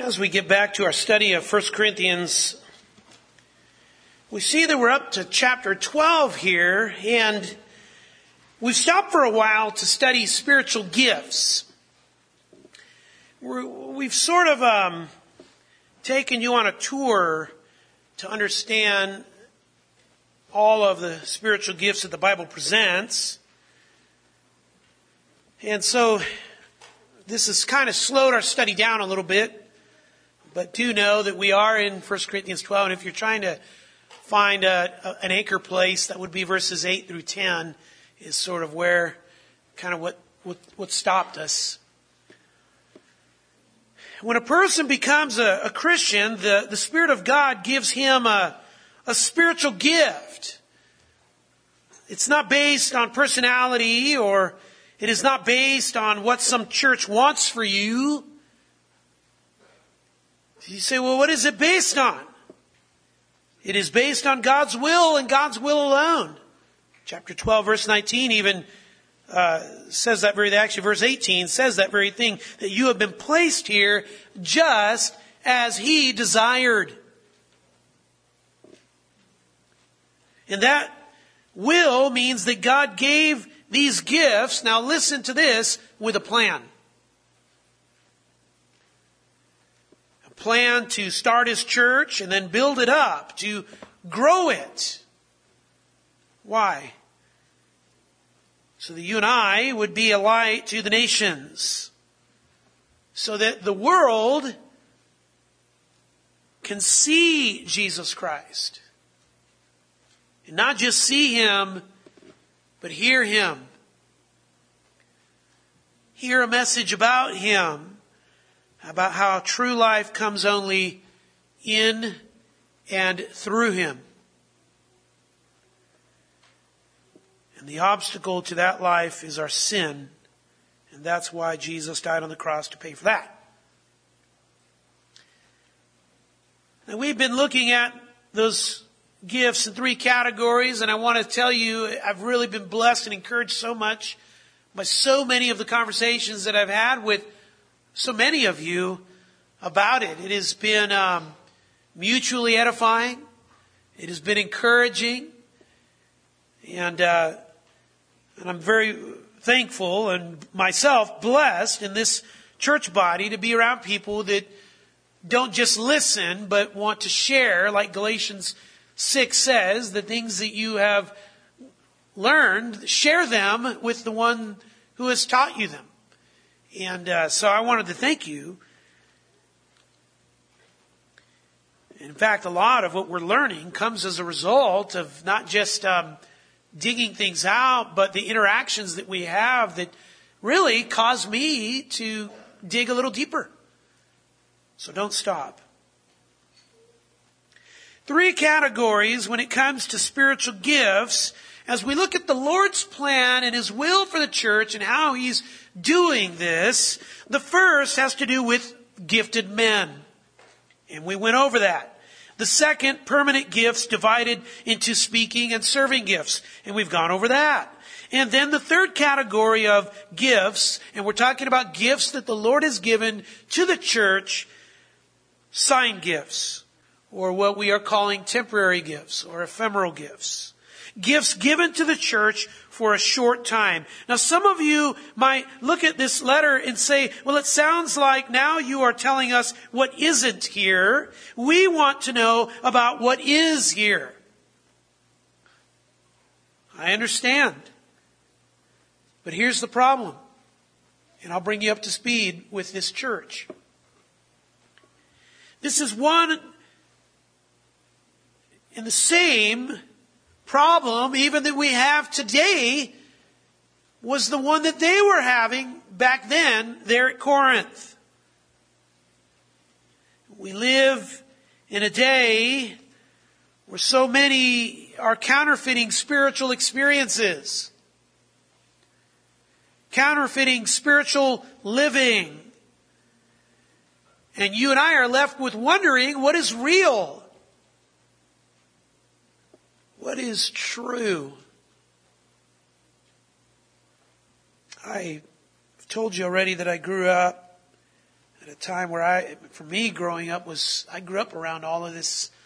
As we get back to our study of 1 Corinthians, we see that we're up to chapter 12 here, and we've stopped for a while to study spiritual gifts. We've sort of taken you on a tour to understand all of the spiritual gifts that the Bible presents. And so this has kind of slowed our study down a little bit. But do know that we are in 1 Corinthians 12, and if you're trying to find an anchor place, that would be verses 8 through 10, is sort of where, kind of what stopped us. When a person becomes a Christian, the Spirit of God gives him a spiritual gift. It's not based on personality, or it is not based on what some church wants for you. You say, well, what is it based on? It is based on God's will and God's will alone. Chapter 12, verse 19 even says that actually verse 18 says that very thing, that you have been placed here just as He desired. And that will means that God gave these gifts, now listen to this, with a plan. Plan to start His church and then build it up, to grow it. Why? So that you and I would be a light to the nations. So that the world can see Jesus Christ. And not just see Him, but hear Him. Hear a message about Him. About how true life comes only in and through Him. And the obstacle to that life is our sin. And that's why Jesus died on the cross to pay for that. Now, we've been looking at those gifts in three categories. And I want to tell you, I've really been blessed and encouraged so much by so many of the conversations that I've had with so many of you about it. It has been mutually edifying. It has been encouraging. And I'm very thankful and myself blessed in this church body to be around people that don't just listen but want to share, like Galatians 6 says, the things that you have learned, share them with the one who has taught you them. And so I wanted to thank you. In fact, a lot of what we're learning comes as a result of not just digging things out, but the interactions that we have that really cause me to dig a little deeper. So don't stop. Three categories when it comes to spiritual gifts. As we look at the Lord's plan and His will for the church and how He's doing this, the first has to do with gifted men. And we went over that. The second, permanent gifts divided into speaking and serving gifts. And we've gone over that. And then the third category of gifts, and we're talking about gifts that the Lord has given to the church, sign gifts, or what we are calling temporary gifts or ephemeral gifts. Gifts given to the church for a short time. Now, some of you might look at this letter and say, well, it sounds like now you are telling us what isn't here. We want to know about what is here. I understand. But here's the problem. And I'll bring you up to speed with this church. This is one and the same problem even that we have today was the one that they were having back then there at Corinth. We live in a day where so many are counterfeiting spiritual experiences, counterfeiting spiritual living. And you and I are left with wondering what is real. What is true? I've told you already that I grew up At a time where for me growing up I grew up around all of the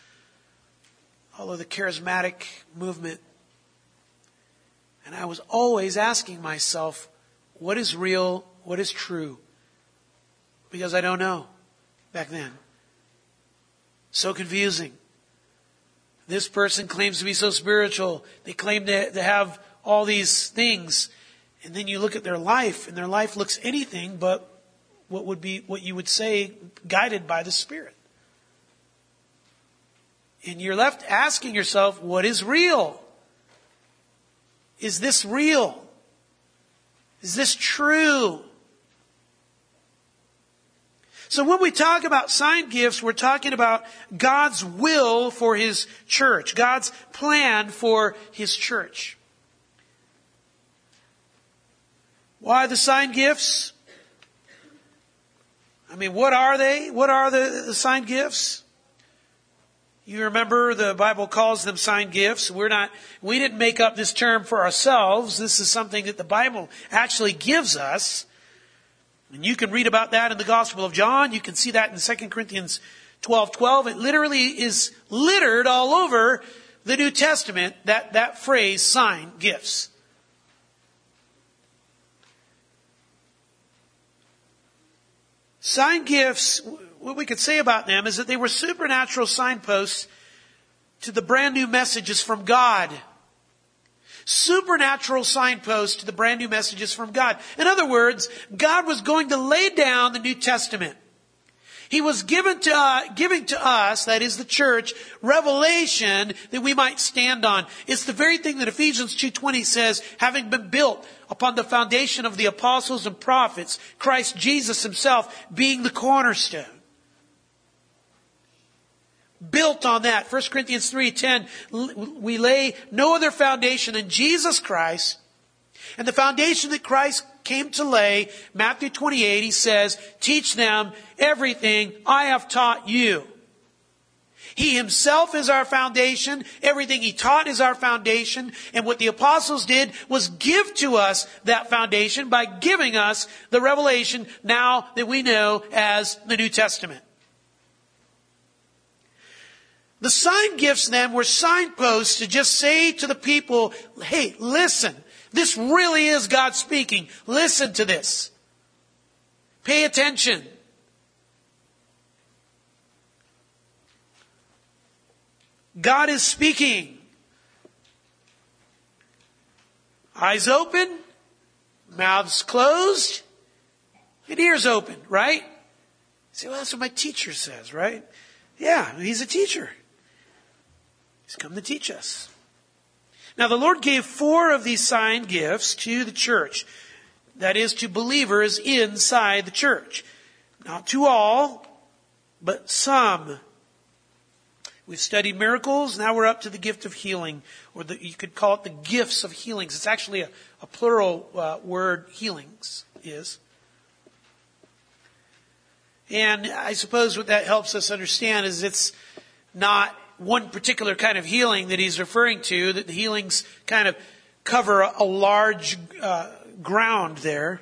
charismatic movement. And I was always asking myself, what is real? What is true? Because I don't know back then. So confusing. This person claims to be so spiritual. They claim to have all these things. And then you look at their life, and their life looks anything but what you would say guided by the Spirit. And you're left asking yourself, what is real? Is this real? Is this true? So when we talk about sign gifts, we're talking about God's will for His church, God's plan for His church. Why the sign gifts? I mean, what are they? What are the sign gifts? You remember the Bible calls them sign gifts. We didn't make up this term for ourselves. This is something that the Bible actually gives us. And you can read about that in the Gospel of John. You can see that in 2 Corinthians 12:12. It literally is littered all over the New Testament, that phrase, sign gifts. Sign gifts, what we could say about them is that they were supernatural signposts to the brand new messages from God. Supernatural signposts to the brand new messages from God. In other words, God was going to lay down the New Testament. He was giving to us, that is the church, revelation that we might stand on. It's the very thing that Ephesians 2:20 says, having been built upon the foundation of the apostles and prophets, Christ Jesus Himself being the cornerstone. Built on that. 1 Corinthians 3:10, we lay no other foundation than Jesus Christ. And the foundation that Christ came to lay, Matthew 28, He says, teach them everything I have taught you. He Himself is our foundation. Everything He taught is our foundation. And what the apostles did was give to us that foundation by giving us the revelation now that we know as the New Testament. The sign gifts then were signposts to just say to the people, hey, listen, this really is God speaking. Listen to this. Pay attention. God is speaking. Eyes open, mouths closed, and ears open, right? You say, well, that's what my teacher says, right? Yeah, he's a teacher. He's come to teach us. Now, the Lord gave 4 of these sign gifts to the church. That is, to believers inside the church. Not to all, but some. We've studied miracles. Now we're up to the gift of healing. Or you could call it the gifts of healings. It's actually a plural word, healings is. And I suppose what that helps us understand is it's not one particular kind of healing that he's referring to, that the healings kind of cover a large ground there.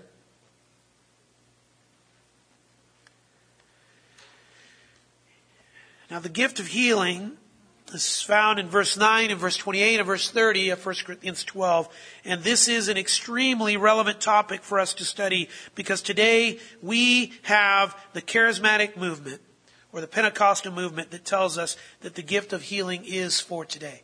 Now the gift of healing is found in verse 9 and verse 28 and verse 30 of 1 Corinthians 12. And this is an extremely relevant topic for us to study because today we have the charismatic movement or the Pentecostal movement that tells us that the gift of healing is for today.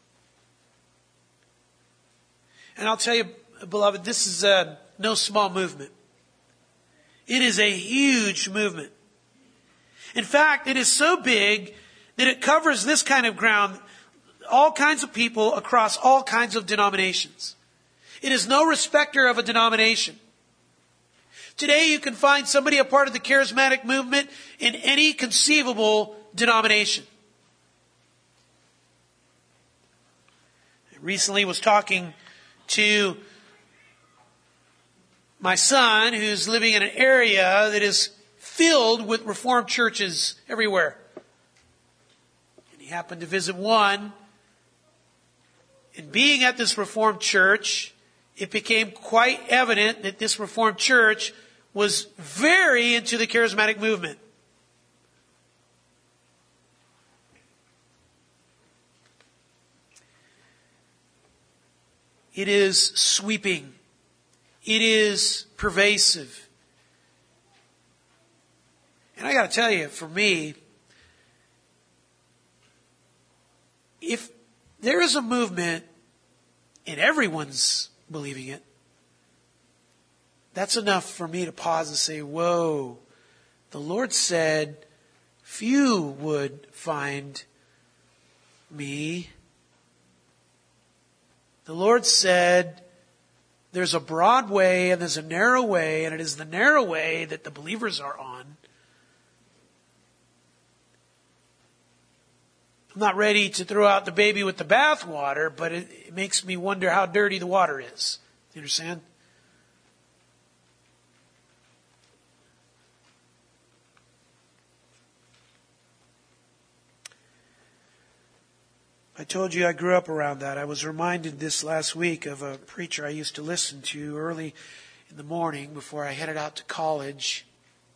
And I'll tell you, beloved, this is no small movement. It is a huge movement. In fact, it is so big that it covers this kind of ground, all kinds of people across all kinds of denominations. It is no respecter of a denomination. Today you can find somebody a part of the charismatic movement in any conceivable denomination. I recently was talking to my son who's living in an area that is filled with Reformed churches everywhere. And he happened to visit one. And being at this Reformed church, it became quite evident that this Reformed church was very into the charismatic movement. It is sweeping. It is pervasive. And I got to tell you, for me, if there is a movement and everyone's believing it, that's enough for me to pause and say, whoa, the Lord said few would find me. The Lord said there's a broad way and there's a narrow way, and it is the narrow way that the believers are on. I'm not ready to throw out the baby with the bathwater, but it makes me wonder how dirty the water is. You understand? I told you I grew up around that. I was reminded this last week of a preacher I used to listen to early in the morning before I headed out to college.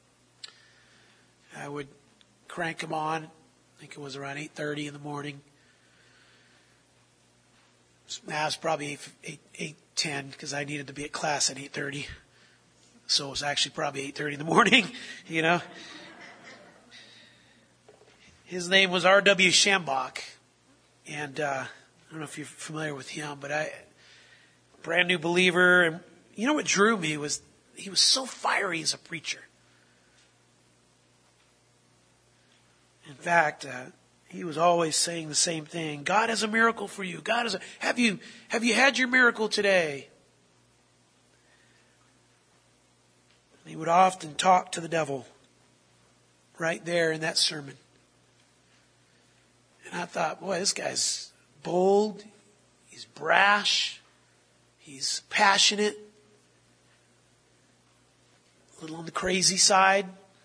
I would crank him on. I think it was around 8:30 in the morning. It was probably 8:10 because I needed to be at class at 8:30. So it was actually probably 8:30 in the morning, you know. His name was R.W. Schambach. And I don't know if you're familiar with him, but brand new believer. And you know what drew me was he was so fiery as a preacher. In fact, he was always saying the same thing. God has a miracle for you. Have you had your miracle today? And he would often talk to the devil right there in that sermon. And I thought, boy, this guy's bold, he's brash, he's passionate, a little on the crazy side.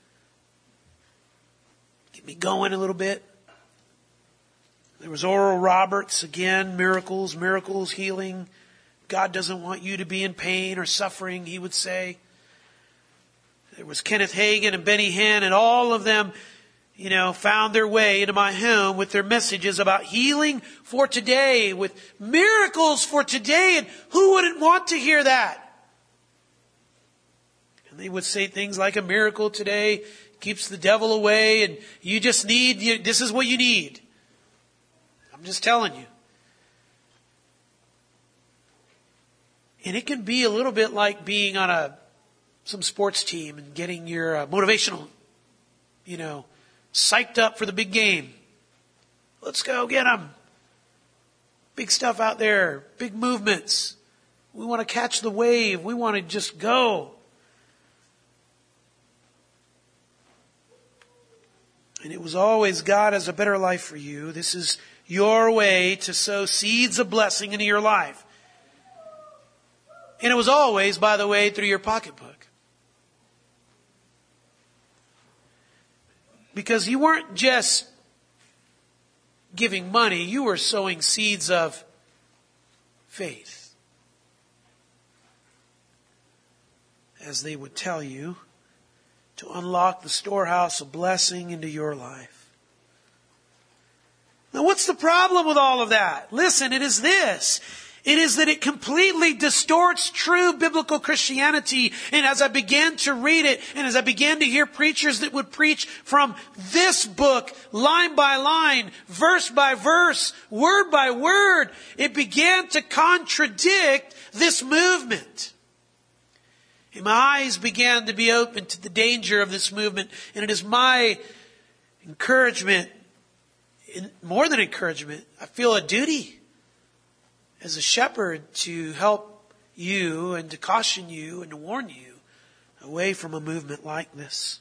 Get me going a little bit. There was Oral Roberts, again, miracles, healing. God doesn't want you to be in pain or suffering, he would say. There was Kenneth Hagin and Benny Hinn, and all of them found their way into my home with their messages about healing for today, with miracles for today. And who wouldn't want to hear that? And they would say things like, a miracle today keeps the devil away, and you just need, this is what you need. I'm just telling you. And it can be a little bit like being on some sports team and getting your motivational, psyched up for the big game. Let's go get them. Big stuff out there. Big movements. We want to catch the wave. We want to just go. And it was always, God has a better life for you. This is your way to sow seeds of blessing into your life. And it was always, by the way, through your pocketbook. Because you weren't just giving money, you were sowing seeds of faith. As they would tell you, to unlock the storehouse of blessing into your life. Now, what's the problem with all of that? Listen, it is this. It is that it completely distorts true biblical Christianity. And as I began to read it, and as I began to hear preachers that would preach from this book, line by line, verse by verse, word by word, it began to contradict this movement. And my eyes began to be open to the danger of this movement. And it is my encouragement, more than encouragement, I feel a duty as a shepherd to help you and to caution you and to warn you away from a movement like this.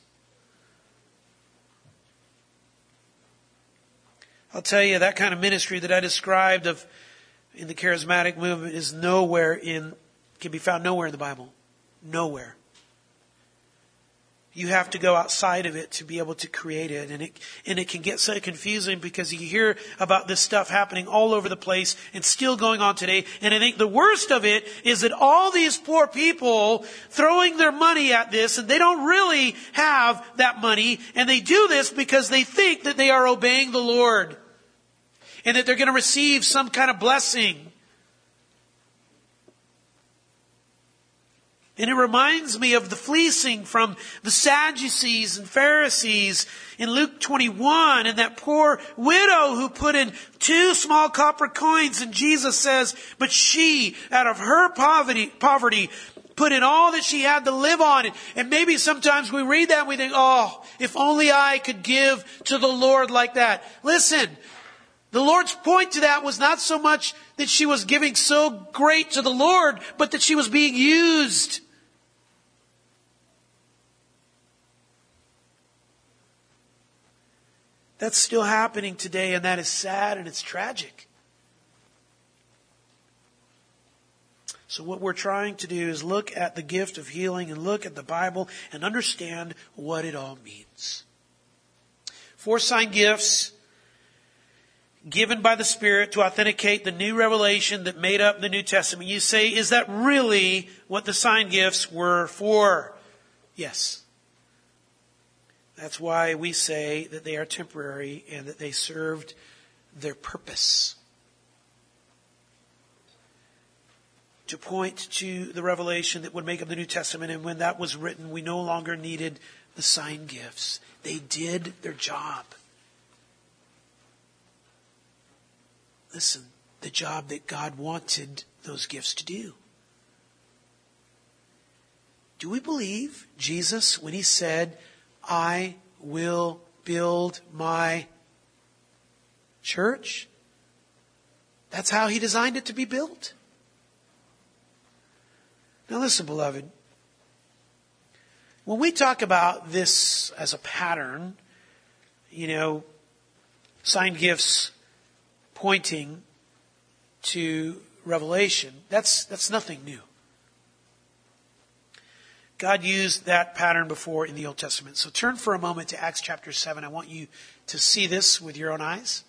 I'll tell you, that kind of ministry that I described in the charismatic movement can be found nowhere in the Bible. Nowhere. You have to go outside of it to be able to create it. And it can get so confusing because you hear about this stuff happening all over the place and still going on today. And I think the worst of it is that all these poor people throwing their money at this, and they don't really have that money, and they do this because they think that they are obeying the Lord and that they're going to receive some kind of blessing. And it reminds me of the fleecing from the Sadducees and Pharisees in Luke 21, and that poor widow who put in 2 small copper coins, and Jesus says, but she, out of her poverty, put in all that she had to live on. And maybe sometimes we read that and we think, oh, if only I could give to the Lord like that. Listen, the Lord's point to that was not so much that she was giving so great to the Lord, but that she was being used. That's still happening today, and that is sad and it's tragic. So what we're trying to do is look at the gift of healing and look at the Bible and understand what it all means. 4 sign gifts given by the Spirit to authenticate the new revelation that made up the New Testament. You say, is that really what the sign gifts were for? Yes. That's why we say that they are temporary and that they served their purpose. To point to the revelation that would make up the New Testament, and when that was written, we no longer needed the sign gifts. They did their job. Listen, the job that God wanted those gifts to do. Do we believe Jesus when he said, I will build my church? That's how he designed it to be built. Now listen, beloved. When we talk about this as a pattern, sign gifts pointing to revelation, that's nothing new. God used that pattern before in the Old Testament. So turn for a moment to Acts chapter 7. I want you to see this with your own eyes.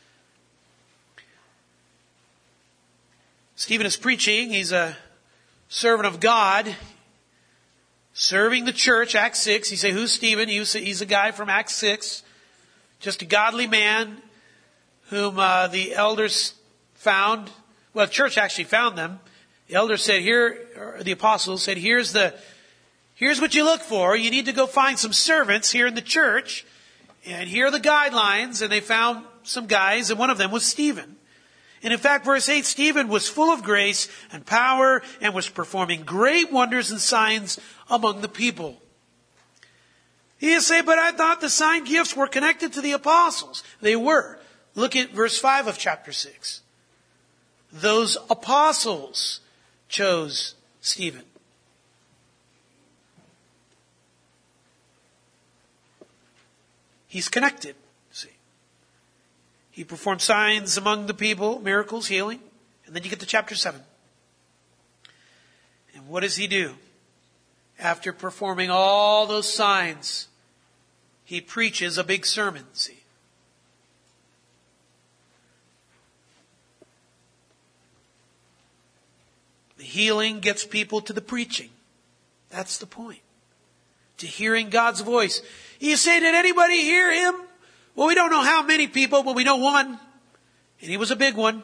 Stephen is preaching. He's a servant of God, serving the church. Acts 6. You say, who's Stephen? He's a guy from Acts 6. Just a godly man whom the elders found. Well, the church actually found them. The elders said, the apostles said, here's what you look for. You need to go find some servants here in the church. And here are the guidelines. And they found some guys, and one of them was Stephen. And in fact, verse 8, Stephen was full of grace and power and was performing great wonders and signs among the people. You say, but I thought the sign gifts were connected to the apostles. They were. Look at verse 5 of chapter 6. Those apostles chose Stephen. He's connected, see. He performed signs among the people, miracles, healing. And then you get to chapter 7. And what does he do? After performing all those signs, he preaches a big sermon, see. The healing gets people to the preaching. That's the point. To hearing God's voice. You say, did anybody hear him? Well, we don't know how many people, but we know one. And he was a big one.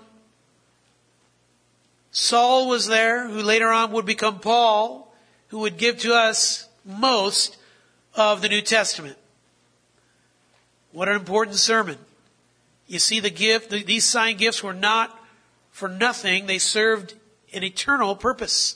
Saul was there, who later on would become Paul, who would give to us most of the New Testament. What an important sermon. You see, these sign gifts were not for nothing. They served an eternal purpose.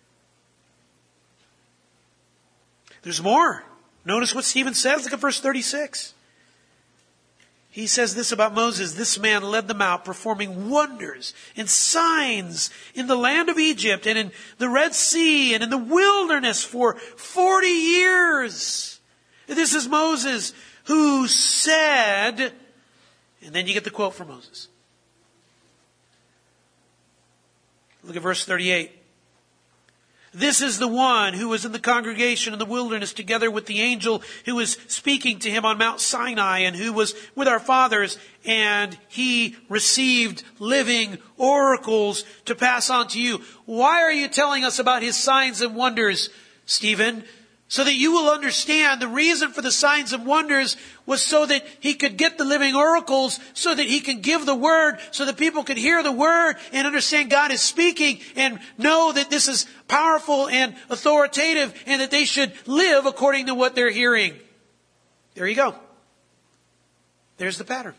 There's more. Notice what Stephen says. Look at verse 36. He says this about Moses. This man led them out, performing wonders and signs in the land of Egypt and in the Red Sea and in the wilderness for 40 years. This is Moses who said, and then you get the quote from Moses. Look at verse 38. This is the one who was in the congregation in the wilderness together with the angel who was speaking to him on Mount Sinai and who was with our fathers, and he received living oracles to pass on to you. Why are you telling us about his signs and wonders, Stephen? So that you will understand the reason for the signs and wonders was so that he could get the living oracles, so that he can give the word, so that people could hear the word and understand God is speaking and know that this is powerful and authoritative and that they should live according to what they're hearing. There you go. There's the pattern.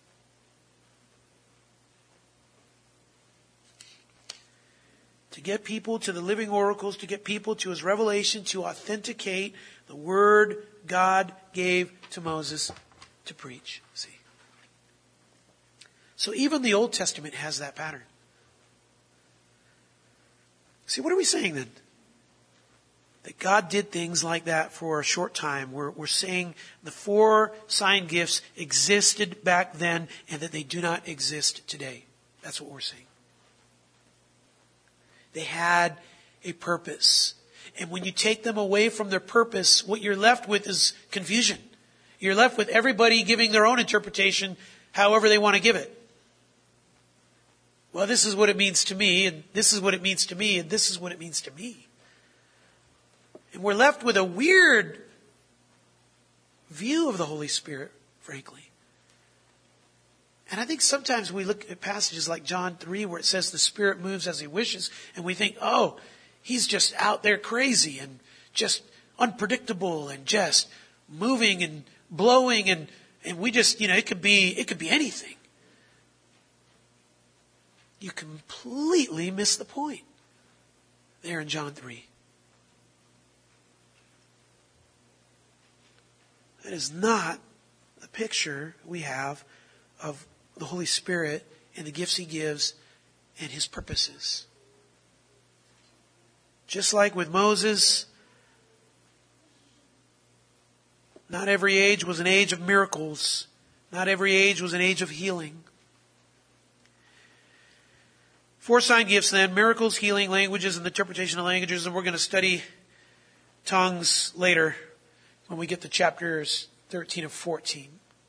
To get people to the living oracles, to get people to his revelation, to authenticate the word God gave to Moses to preach. See? So even the Old Testament has that pattern. See, what are we saying then? That God did things like that for a short time. We're saying the 4 sign gifts existed back then and that they do not exist today. That's what we're saying. They had a purpose. And when you take them away from their purpose, what you're left with is confusion. You're left with everybody giving their own interpretation however they want to give it. Well, this is what it means to me, and this is what it means to me, and this is what it means to me. And we're left with a weird view of the Holy Spirit, frankly. And I think sometimes we look at passages like John 3 where it says the Spirit moves as he wishes, and we think, oh, he's just out there crazy and just unpredictable and just moving and blowing and we just, it could be anything. You completely miss the point there in John 3. That is not the picture we have of the Holy Spirit and the gifts he gives and his purposes. Just like with Moses, not every age was an age of miracles. Not every age was an age of healing. 4 sign gifts then: miracles, healing, languages, and the interpretation of languages. And we're going to study tongues later when we get to chapters 13 and 14.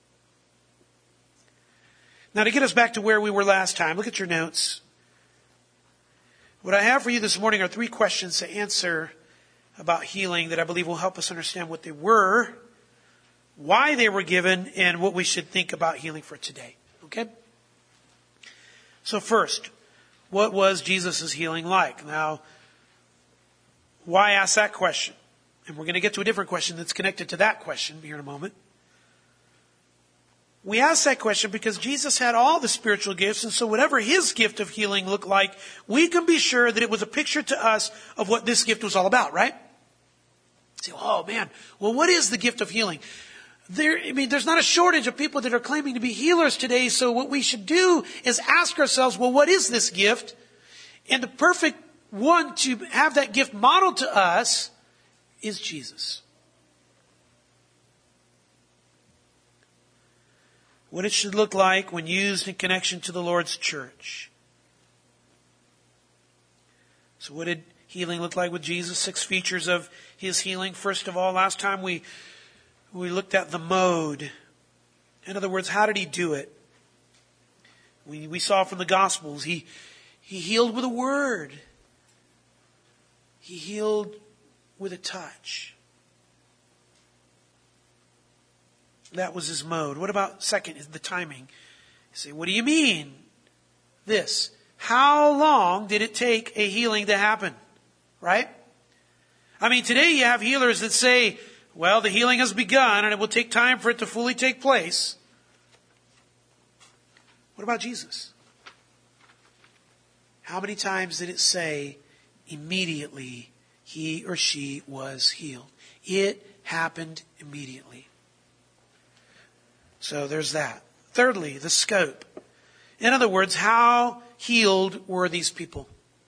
Now, to get us back to where we were last time, look at your notes. What I have for you this morning are 3 questions to answer about healing that I believe will help us understand what they were, why they were given, and what we should think about healing for today. Okay? So first, what was Jesus' healing like? Now, why ask that question? And we're going to get to a different question that's connected to that question here in a moment. We ask that question because Jesus had all the spiritual gifts, and so whatever his gift of healing looked like, we can be sure that it was a picture to us of what this gift was all about, right? Say, oh man, well, what is the gift of healing? There's not a shortage of people that are claiming to be healers today, so what we should do is ask ourselves, well, what is this gift? And the perfect one to have that gift modeled to us is Jesus. What it should look like when used in connection to the Lord's church. So what did healing look like with Jesus? 6 features of his healing. First of all, last time we looked at the mode. In other words, how did he do it? We saw from the Gospels, he healed with a word. He healed with a touch. That was his mode. What about second is the timing? You say, what do you mean? This. How long did it take a healing to happen? Right? I mean, today you have healers that say, well, the healing has begun and it will take time for it to fully take place. What about Jesus? How many times did it say immediately he or she was healed? It happened immediately. So there's that. Thirdly, the scope. In other words, how healed were these people?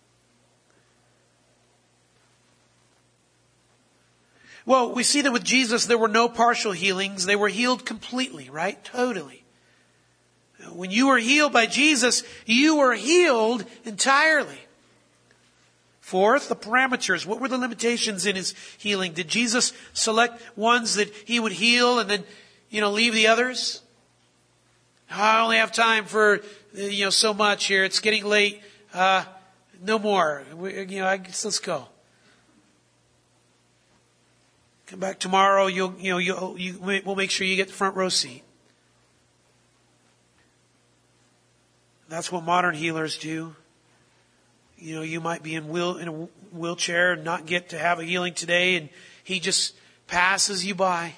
Well, we see that with Jesus there were no partial healings. They were healed completely, right? Totally. When you were healed by Jesus, you were healed entirely. Fourth, the parameters. What were the limitations in his healing? Did Jesus select ones that he would heal and then, leave the others? I only have time for, so much here. It's getting late. No more. Let's go. Come back tomorrow. We'll make sure you get the front row seat. That's what modern healers do. You might be in a wheelchair and not get to have a healing today, and he just passes you by.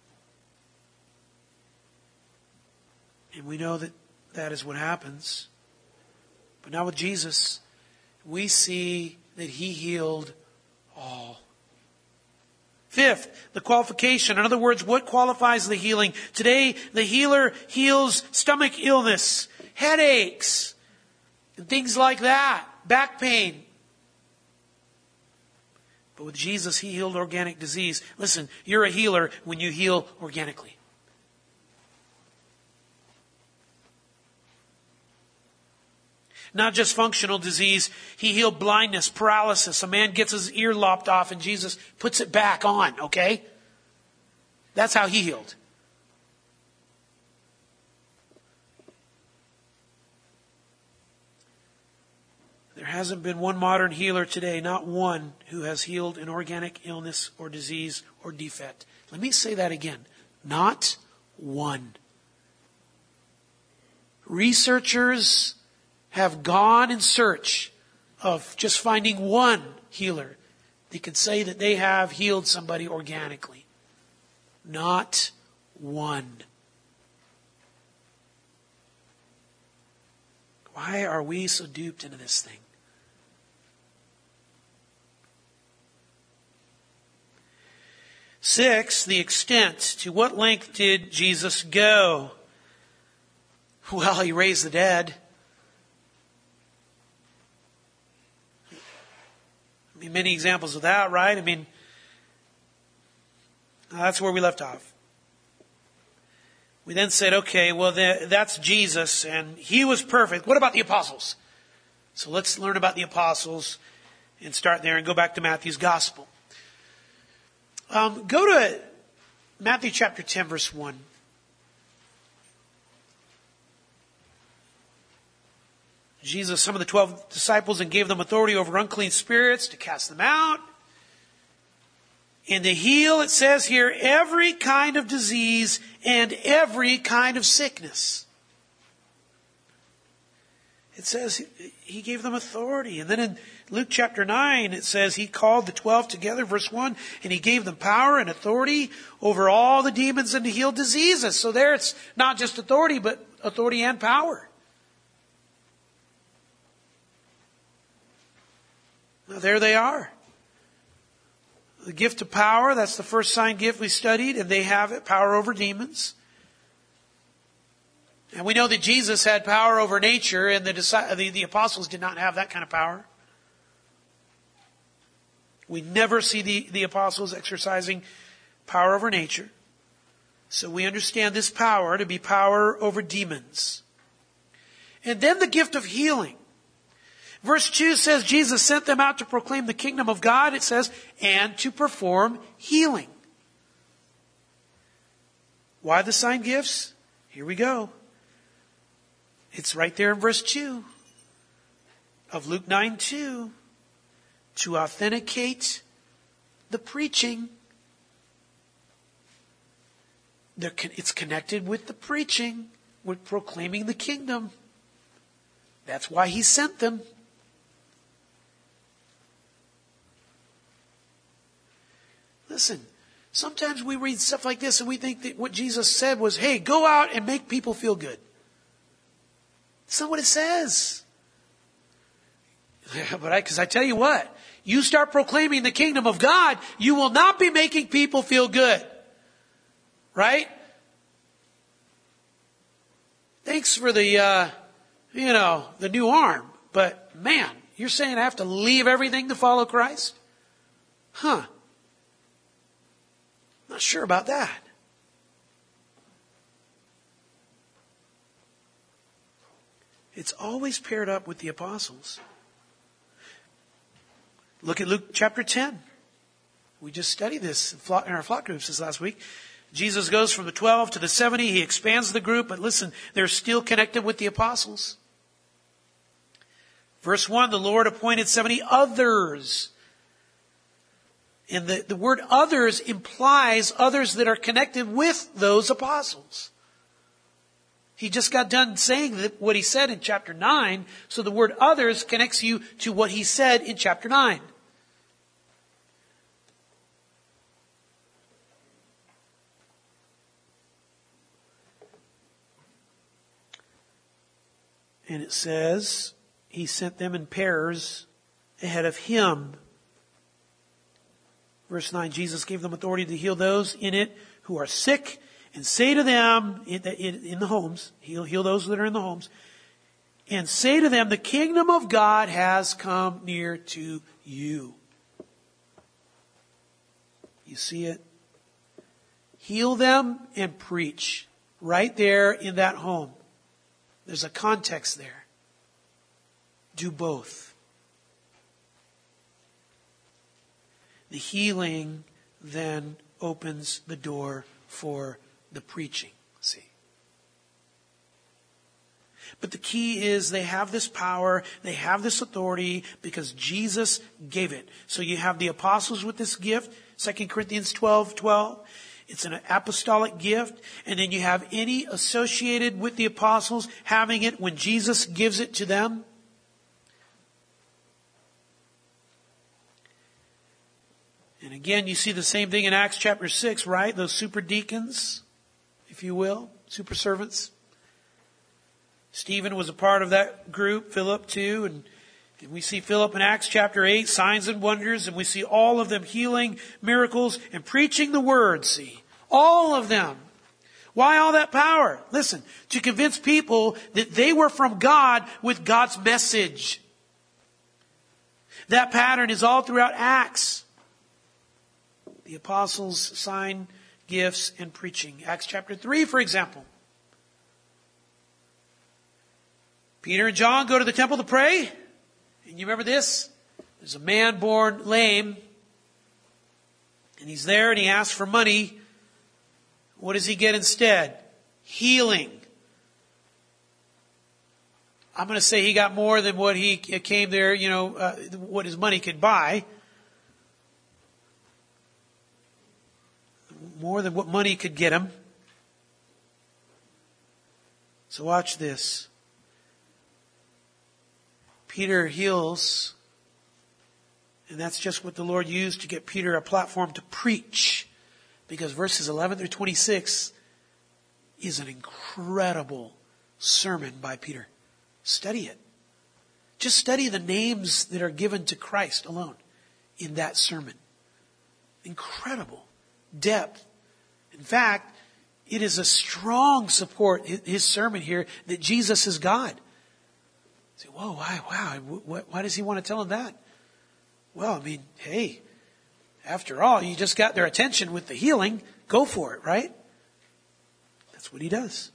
And we know that is what happens. But now with Jesus, we see that he healed all. Fifth, the qualification. In other words, what qualifies the healing? Today, the healer heals stomach illness, headaches, and things like that, back pain. But with Jesus, he healed organic disease. Listen, you're a healer when you heal organically. Not just functional disease. He healed blindness, paralysis. A man gets his ear lopped off and Jesus puts it back on, okay? That's how he healed. There hasn't been one modern healer today, not one, who has healed an organic illness or disease or defect. Let me say that again. Not one. Researchers have gone in search of just finding one healer that can say that they have healed somebody organically. Not one. Why are we so duped into this thing? Six, the extent. To what length did Jesus go? Well, he raised the dead. Many examples of that, right? That's where we left off. We then said, okay, well, that's Jesus, and he was perfect. What about the apostles? So let's learn about the apostles and start there and go back to Matthew's gospel. Go to Matthew chapter 10, verse 1. Jesus summoned the 12 disciples and gave them authority over unclean spirits to cast them out. And to heal, it says here, every kind of disease and every kind of sickness. It says he gave them authority. And then in Luke chapter 9, it says he called the 12 together, verse 1, and he gave them power and authority over all the demons and to heal diseases. So there it's not just authority, but authority and power. Now, there they are. The gift of power, that's the first sign gift we studied, and they have it, power over demons. And we know that Jesus had power over nature, and the apostles did not have that kind of power. We never see the apostles exercising power over nature. So we understand this power to be power over demons. And then the gift of healing. Verse 2 says Jesus sent them out to proclaim the kingdom of God, it says, and to perform healing. Why the sign gifts? Here we go. It's right there in verse 2 of Luke 9:2. To authenticate the preaching. It's connected with the preaching, with proclaiming the kingdom. That's why he sent them. Listen, sometimes we read stuff like this and we think that what Jesus said was, hey, go out and make people feel good. That's not what it says. Because I tell you what, you start proclaiming the kingdom of God, you will not be making people feel good. Right? Thanks for the new arm. But man, you're saying I have to leave everything to follow Christ? Huh. Not sure about that. It's always paired up with the apostles. Look at Luke chapter 10. We just studied this in our flock groups this last week. Jesus goes from the 12 to the 70. He expands the group, but listen, they're still connected with the apostles. Verse 1, the Lord appointed 70 others. And the word others implies others that are connected with those apostles. He just got done saying what he said in chapter 9, so the word others connects you to what he said in chapter 9. And it says, he sent them in pairs ahead of him. Verse 9, Jesus gave them authority to heal those in it who are sick, and say to them in the homes, heal those that are in the homes, and say to them, the kingdom of God has come near to you. You see it? Heal them and preach right there in that home. There's a context there. Do both. The healing then opens the door for the preaching. See? But the key is they have this power, they have this authority because Jesus gave it. So you have the apostles with this gift, 2 Corinthians 12:12. It's an apostolic gift. And then you have any associated with the apostles having it when Jesus gives it to them. And again, you see the same thing in Acts chapter 6, right? Those super deacons, if you will, super servants. Stephen was a part of that group, Philip too, and we see Philip in Acts chapter 8, signs and wonders, and we see all of them healing, miracles, and preaching the word, see. All of them. Why all that power? Listen, to convince people that they were from God with God's message. That pattern is all throughout Acts. The apostles' sign, gifts, and preaching. Acts chapter 3, for example. Peter and John go to the temple to pray. And you remember this? There's a man born lame. And he's there and he asks for money. What does he get instead? Healing. I'm going to say he got more than what he came there, what his money could buy. More than what money could get him. So watch this. Peter heals. And that's just what the Lord used to get Peter a platform to preach. Because verses 11 through 26 is an incredible sermon by Peter. Study it. Just study the names that are given to Christ alone in that sermon. Incredible depth. In fact, it is a strong support, his sermon here, that Jesus is God. You say, whoa, why does he want to tell him that? Well, I mean, hey, after all, you just got their attention with the healing. Go for it, right? That's what he does.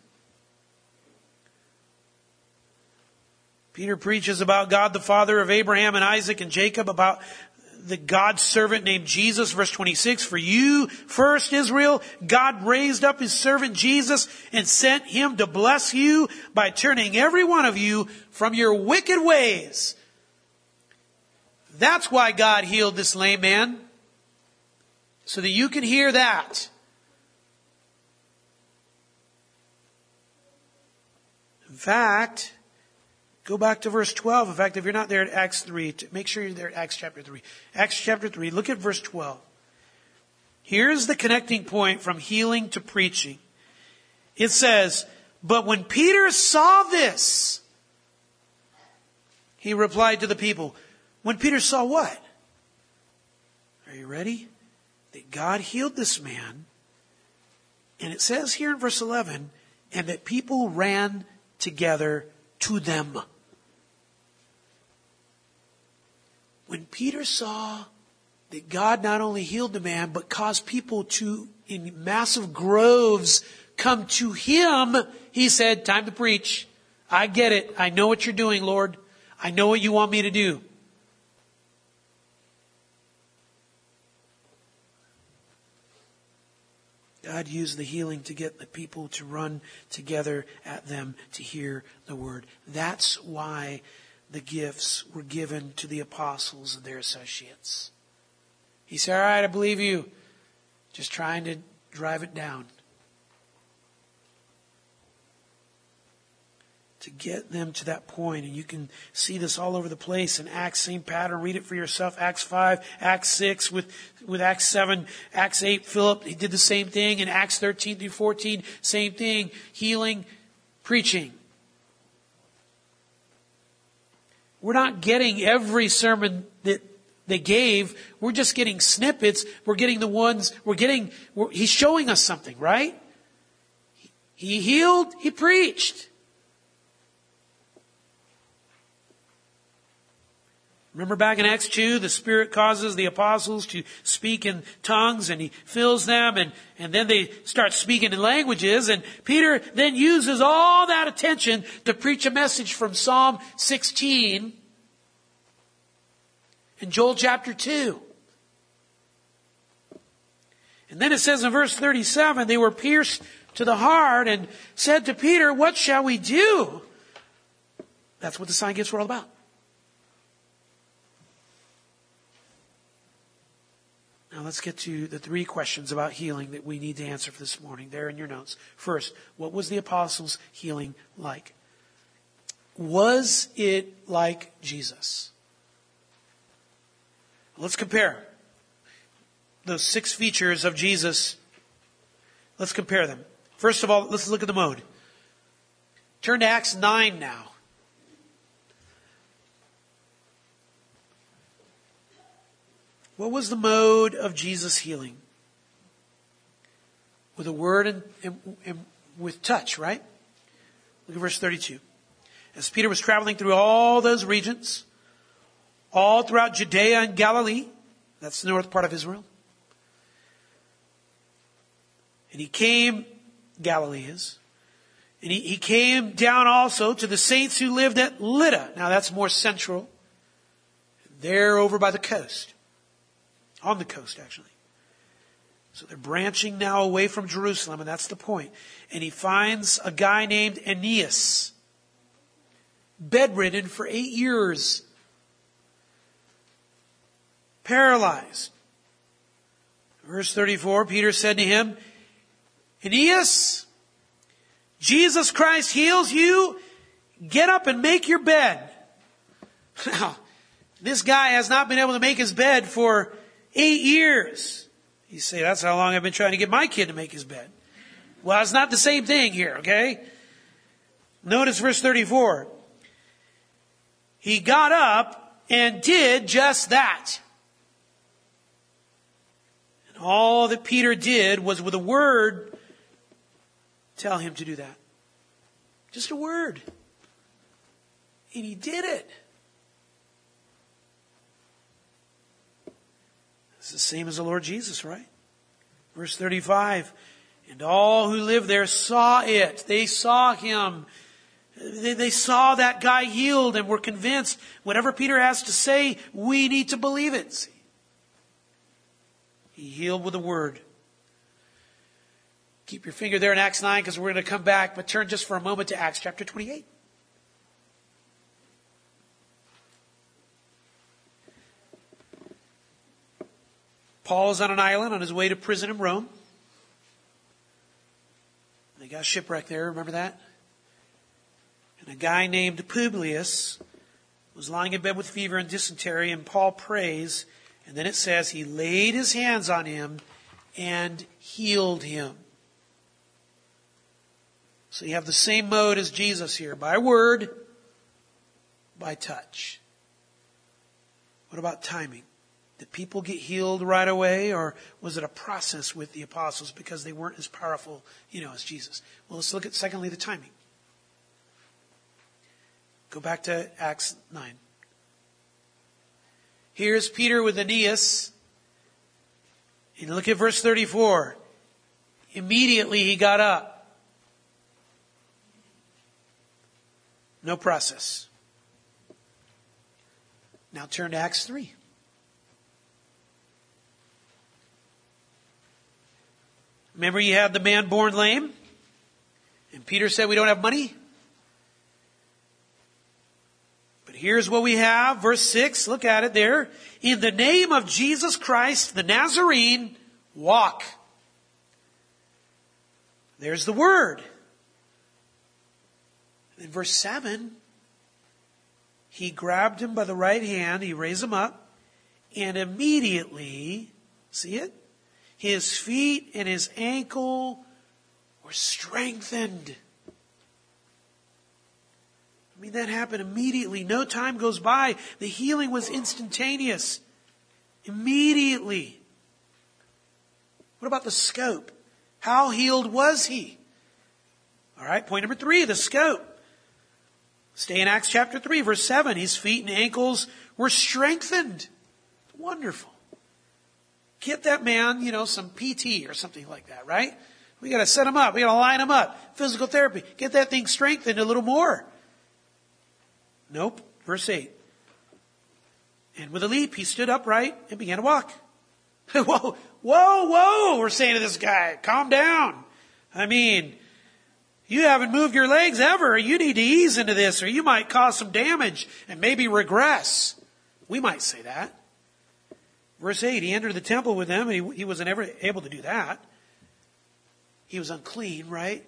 Peter preaches about God the Father of Abraham and Isaac and Jacob, about the God's servant named Jesus, verse 26. For you, first Israel, God raised up his servant Jesus and sent him to bless you by turning every one of you from your wicked ways. That's why God healed this lame man. So that you can hear that. In fact, go back to verse 12. In fact, if you're not there at Acts 3, make sure you're there at Acts chapter 3. Acts chapter 3, look at verse 12. Here's the connecting point from healing to preaching. It says, but when Peter saw this, he replied to the people. When Peter saw what? Are you ready? That God healed this man. And it says here in verse 11, and that people ran together to them. When Peter saw that God not only healed the man, but caused people to, in massive groves, come to him, he said, time to preach. I get it. I know what you're doing, Lord. I know what you want me to do. God used the healing to get the people to run together at them to hear the word. That's why the gifts were given to the apostles and their associates. He said, all right, I believe you. Just trying to drive it down. To get them to that point. And you can see this all over the place in Acts, same pattern. Read it for yourself. Acts 5, Acts 6 with Acts 7, Acts 8, Philip, he did the same thing. In Acts 13 through 14, same thing. Healing, preaching. We're not getting every sermon that they gave. We're just getting snippets. We're getting the ones, he's showing us something, right? He healed, he preached. Remember back in Acts 2, the Spirit causes the apostles to speak in tongues and he fills them and then they start speaking in languages and Peter then uses all that attention to preach a message from Psalm 16 and Joel chapter 2. And then it says in verse 37, they were pierced to the heart and said to Peter, what shall we do? That's what the sign gifts were all about. Now let's get to the 3 questions about healing that we need to answer for this morning. There in your notes. First, what was the apostles' healing like? Was it like Jesus? Let's compare those 6 features of Jesus. Let's compare them. First of all, let's look at the mode. Turn to Acts 9 now. What was the mode of Jesus' healing? With a word and with touch, right? Look at verse 32. As Peter was traveling through all those regions, all throughout Judea and Galilee, that's the north part of Israel. And he came, Galilee is, and he came down also to the saints who lived at Lydda. Now that's more central. They're over by the coast. On the coast, actually. So they're branching now away from Jerusalem, and that's the point. And he finds a guy named Aeneas, bedridden for 8 years, paralyzed. Verse 34, Peter said to him, Aeneas, Jesus Christ heals you. Get up and make your bed. Now, this guy has not been able to make his bed for 8 years. You say, that's how long I've been trying to get my kid to make his bed. Well, it's not the same thing here, okay? Notice verse 34. He got up and did just that. And all that Peter did was with a word tell him to do that. Just a word. And he did it. It's the same as the Lord Jesus, right? Verse 35. And all who lived there saw it. They saw him. They saw that guy healed and were convinced whatever Peter has to say, we need to believe it. See? He healed with a word. Keep your finger there in Acts 9 because we're going to come back, but turn just for a moment to Acts chapter 28. Paul is on an island on his way to prison in Rome. They got shipwrecked there, remember that? And a guy named Publius was lying in bed with fever and dysentery, and Paul prays, and then it says he laid his hands on him and healed him. So you have the same mode as Jesus here, by word, by touch. What about timing? Did people get healed right away, or was it a process with the apostles because they weren't as powerful, as Jesus? Well, let's look at, secondly, the timing. Go back to Acts 9. Here's Peter with Aeneas. And look at verse 34. Immediately he got up. No process. Now turn to Acts 3. Remember you had the man born lame? And Peter said, we don't have money. But here's what we have. Verse 6, look at it there. In the name of Jesus Christ, the Nazarene, walk. There's the word. In verse 7, he grabbed him by the right hand, he raised him up, and immediately, see it? His feet and his ankle were strengthened. I mean, that happened immediately. No time goes by. The healing was instantaneous. Immediately. What about the scope? How healed was he? All right, point number 3, the scope. Stay in Acts chapter 3, verse 7. His feet and ankles were strengthened. Wonderful. Get that man, some PT or something like that, right? We got to set him up. We got to line him up. Physical therapy. Get that thing strengthened a little more. Nope. Verse 8. And with a leap, he stood upright and began to walk. Whoa, whoa, whoa, we're saying to this guy, calm down. I mean, you haven't moved your legs ever. You need to ease into this or you might cause some damage and maybe regress. We might say that. Verse 8, he entered the temple with them and he wasn't ever able to do that. He was unclean, right?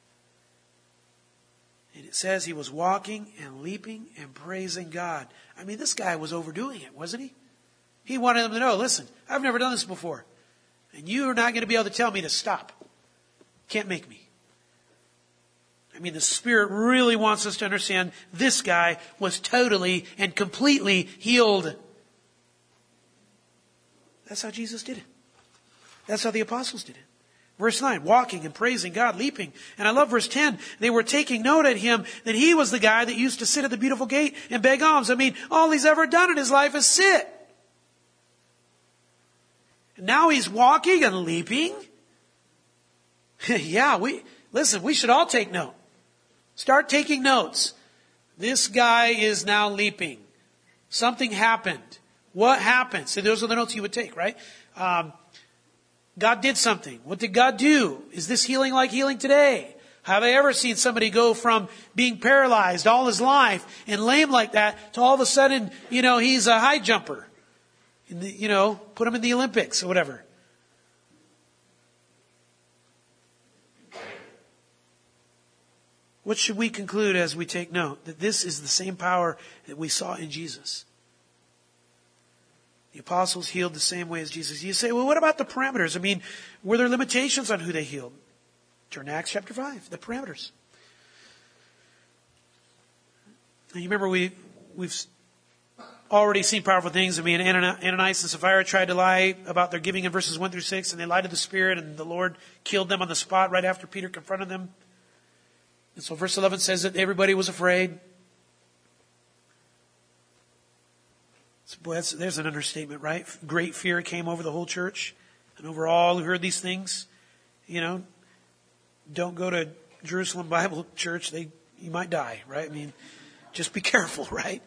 And it says he was walking and leaping and praising God. I mean, this guy was overdoing it, wasn't he? He wanted them to know, listen, I've never done this before. And you are not going to be able to tell me to stop. Can't make me. I mean, the Spirit really wants us to understand this guy was totally and completely healed. That's how Jesus did it. That's how the apostles did it. Verse 9, walking and praising God, leaping. And I love verse 10. They were taking note at him that he was the guy that used to sit at the beautiful gate and beg alms. I mean, all he's ever done in his life is sit. And now he's walking and leaping. Yeah, we should all take note. Start taking notes. This guy is now leaping. Something happened. What happened? So those are the notes you would take, right? God did something. What did God do? Is this healing like healing today? Have I ever seen somebody go from being paralyzed all his life and lame like that to all of a sudden, he's a high jumper? Put him in the Olympics or whatever. What should we conclude as we take note? That this is the same power that we saw in Jesus. The apostles healed the same way as Jesus. You say, well, what about the parameters? I mean, were there limitations on who they healed? Turn to Acts chapter 5, the parameters. And you remember we've already seen powerful things. I mean, Ananias and Sapphira tried to lie about their giving in verses 1 through 6, and they lied to the Spirit, and the Lord killed them on the spot right after Peter confronted them. And so verse 11 says that everybody was afraid. Boy, there's an understatement, right? Great fear came over the whole church and over all who heard these things. Don't go to Jerusalem Bible Church. You might die, right? I mean, just be careful, right?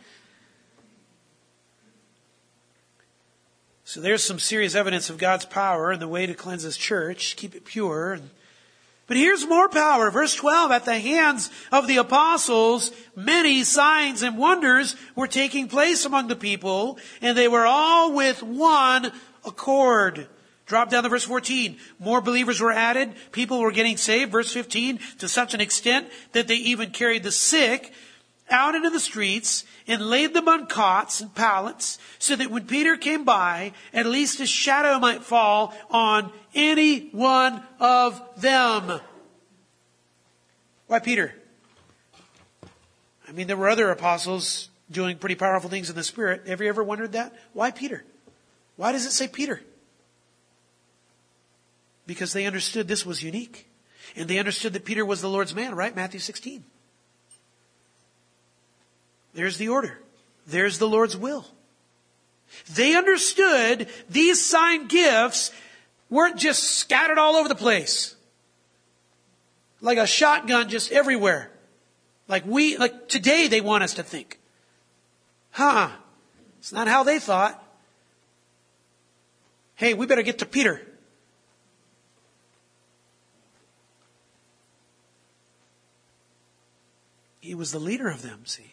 So there's some serious evidence of God's power and the way to cleanse His church, keep it pure. But here's more power. Verse 12, at the hands of the apostles, many signs and wonders were taking place among the people, and they were all with one accord. Drop down to verse 14. More believers were added. People were getting saved. Verse 15, to such an extent that they even carried the sick out into the streets and laid them on cots and pallets, so that when Peter came by, at least his shadow might fall on any one of them. Why Peter? I mean, there were other apostles doing pretty powerful things in the Spirit. Have you ever wondered that? Why Peter? Why does it say Peter? Because they understood this was unique. And they understood that Peter was the Lord's man, right? Matthew 16. There's the order. There's the Lord's will. They understood these sign gifts weren't just scattered all over the place. Like a shotgun just everywhere. Like today they want us to think. It's not how they thought. Hey, we better get to Peter. He was the leader of them, see.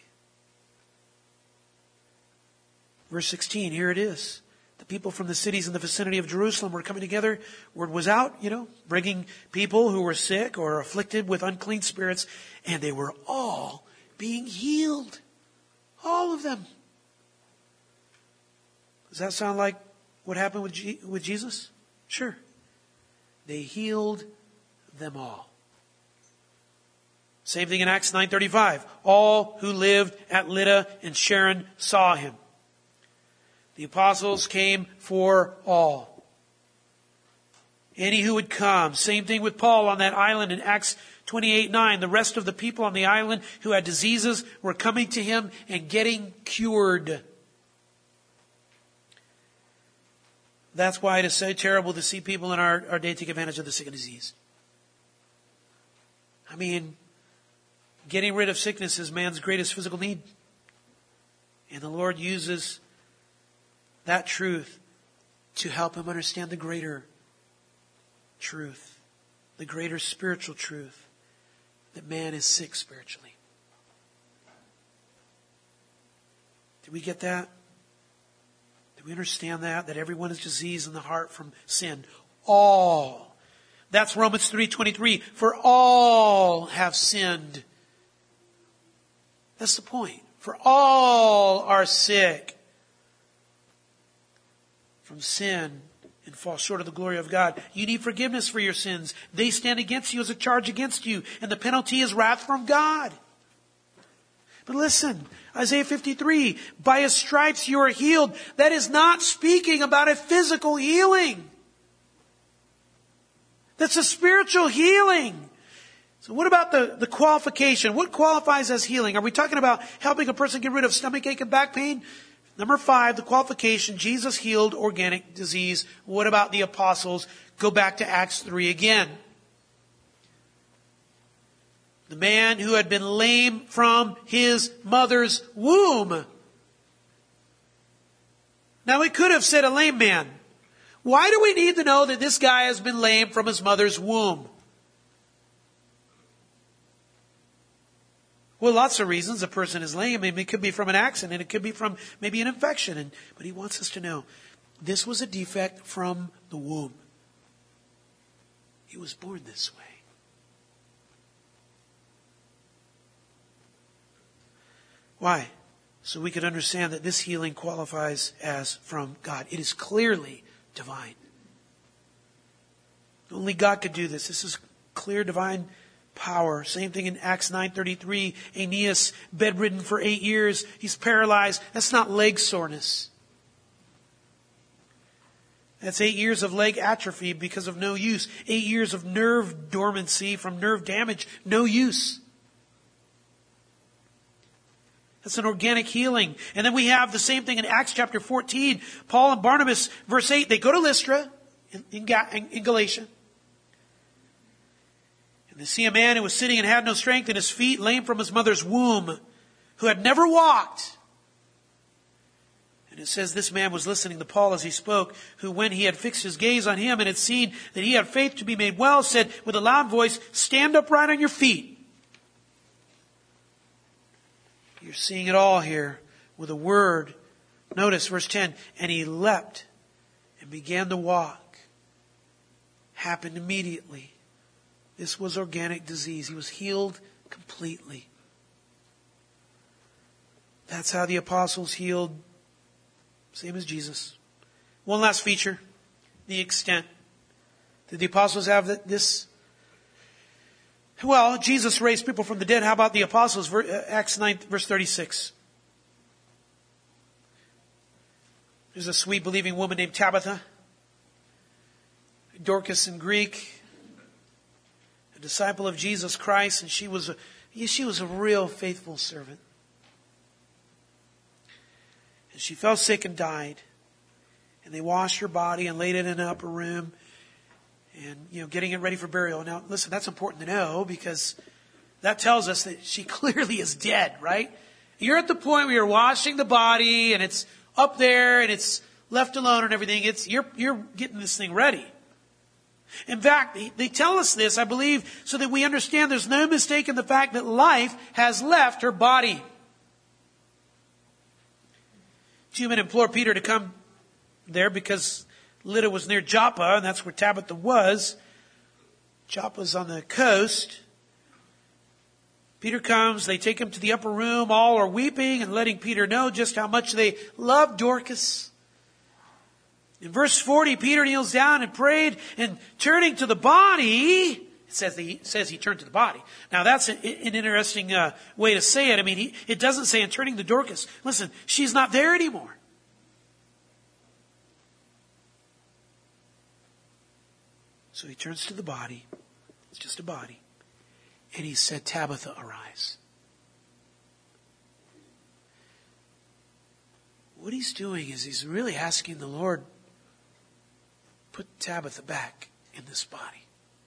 Verse 16, here it is. The people from the cities in the vicinity of Jerusalem were coming together. Word was out, bringing people who were sick or afflicted with unclean spirits. And they were all being healed. All of them. Does that sound like what happened with Jesus? Sure. They healed them all. Same thing in Acts 9:35. All who lived at Lydda and Sharon saw him. The apostles came for all. Any who would come. Same thing with Paul on that island in Acts 28:9. The rest of the people on the island who had diseases were coming to him and getting cured. That's why it is so terrible to see people in our day take advantage of the sick and disease. I mean, getting rid of sickness is man's greatest physical need. And the Lord uses that truth to help him understand the greater truth, the greater spiritual truth, that man is sick spiritually. Did we get that? Did we understand that? That everyone is diseased in the heart from sin. All. That's Romans 3:23. For all have sinned. That's the point. For all are sick from sin and fall short of the glory of God. You need forgiveness for your sins. They stand against you as a charge against you, and the penalty is wrath from God. But listen, Isaiah 53, by his stripes you are healed. That is not speaking about a physical healing. That's a spiritual healing. So what about the qualification? What qualifies as healing? Are we talking about helping a person get rid of stomachache and back pain? Number 5, the qualification, Jesus healed organic disease. What about the apostles? Go back to Acts 3 again. The man who had been lame from his mother's womb. Now we could have said a lame man. Why do we need to know that this guy has been lame from his mother's womb? Well, lots of reasons a person is lame. I mean, it could be from an accident. It could be from maybe an infection. But he wants us to know this was a defect from the womb. He was born this way. Why? So we could understand that this healing qualifies as from God. It is clearly divine. Only God could do this. This is clear divine power. Same thing in Acts 9:33. Aeneas, bedridden for 8 years. He's paralyzed. That's not leg soreness. That's 8 years of leg atrophy because of no use. 8 years of nerve dormancy from nerve damage. No use. That's an organic healing. And then we have the same thing in Acts chapter 14. Paul and Barnabas, verse 8, they go to Lystra in Galatia. And they see a man who was sitting and had no strength in his feet, lame from his mother's womb, who had never walked. And it says this man was listening to Paul as he spoke, who when he had fixed his gaze on him and had seen that he had faith to be made well, said with a loud voice, "Stand upright on your feet." You're seeing it all here with a word. Notice verse 10, and he leapt and began to walk. Happened immediately. This was organic disease. He was healed completely. That's how the apostles healed. Same as Jesus. One last feature. The extent. Did the apostles have this? Well, Jesus raised people from the dead. How about the apostles? Acts 9, verse 36. There's a sweet believing woman named Tabitha. Dorcas in Greek. A disciple of Jesus Christ. And she was a real faithful servant. And she fell sick and died. And they washed her body and laid it in an upper room. And, getting it ready for burial. Now, listen, that's important to know because that tells us that she clearly is dead, right? You're at the point where you're washing the body and it's up there and it's left alone and everything. You're getting this thing ready. In fact, they tell us this, I believe, so that we understand there's no mistake in the fact that life has left her body. Two men implore Peter to come there because Lydda was near Joppa, and that's where Tabitha was. Joppa's on the coast. Peter comes, they take him to the upper room. All are weeping and letting Peter know just how much they love Dorcas. In verse 40, Peter kneels down and prayed, and turning to the body, it says he turned to the body. Now that's an interesting way to say it. I mean, it doesn't say in turning to Dorcas. Listen, she's not there anymore. So he turns to the body. It's just a body. And he said, Tabitha, arise. What he's doing is he's really asking the Lord, put Tabitha back in this body.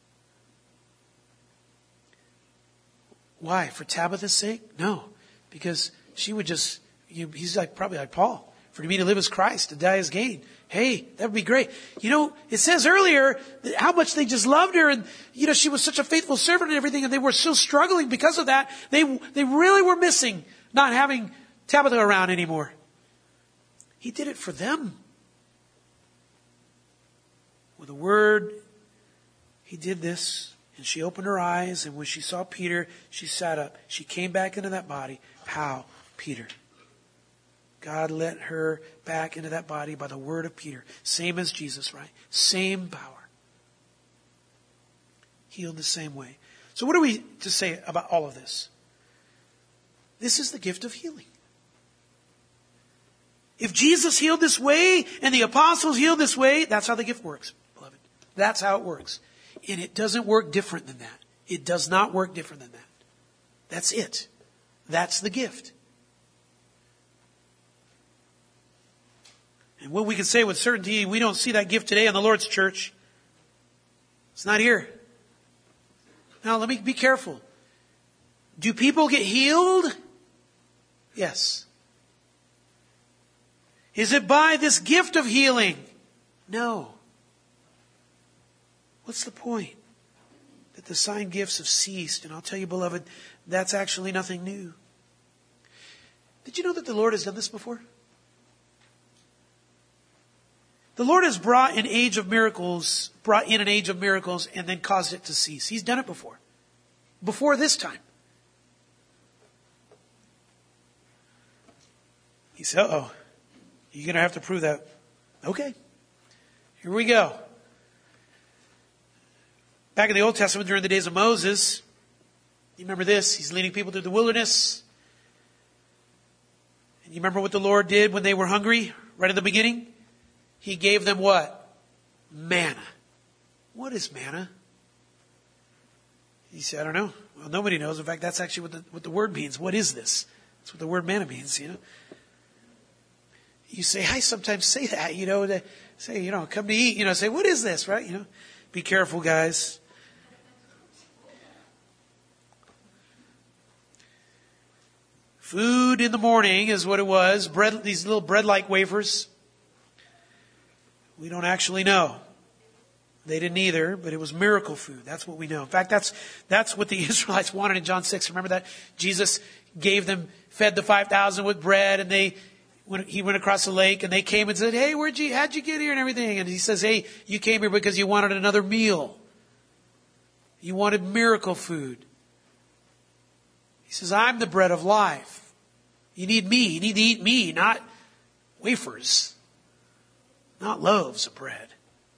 Why? For Tabitha's sake? No. Because she would just, he's probably like Paul. For me to live as Christ, to die as gain. Hey, that would be great. It says earlier how much they just loved her, and, she was such a faithful servant and everything, and they were still struggling because of that. They really were missing not having Tabitha around anymore. He did it for them. With a word, he did this, and she opened her eyes, and when she saw Peter, she sat up. She came back into that body. How? Peter. God let her back into that body by the word of Peter. Same as Jesus, right? Same power. Healed the same way. So what are we to say about all of this? This is the gift of healing. If Jesus healed this way and the apostles healed this way, that's how the gift works, beloved. That's how it works. And it doesn't work different than that. It does not work different than that. That's it. That's the gift. And what we can say with certainty, we don't see that gift today in the Lord's church. It's not here. Now, let me be careful. Do people get healed? Yes. Is it by this gift of healing? No. What's the point? That the sign gifts have ceased. And I'll tell you, beloved, that's actually nothing new. Did you know that the Lord has done this before? The Lord has brought in an age of miracles, and then caused it to cease. He's done it before. Before this time. He said, uh-oh, you're going to have to prove that. Okay, here we go. Back in the Old Testament, during the days of Moses, you remember this, he's leading people through the wilderness. And you remember what the Lord did when they were hungry, right at the beginning? He gave them what? Manna. What is manna? He said, I don't know. Well, nobody knows. In fact, that's actually what the word means. What is this? That's what the word manna means, You say, I sometimes say that, to say, come to eat, say, what is this, right? Be careful, guys. Food in the morning is what it was. Bread, these little bread-like wafers. We don't actually know. They didn't either, but it was miracle food. That's what we know. In fact, that's what the Israelites wanted in John 6. Remember that? Jesus fed the 5,000 with bread, and he went across the lake, and they came and said, hey, how'd you get here and everything? And he says, hey, you came here because you wanted another meal. You wanted miracle food. He says, I'm the bread of life. You need me. You need to eat me, not wafers. Not loaves of bread.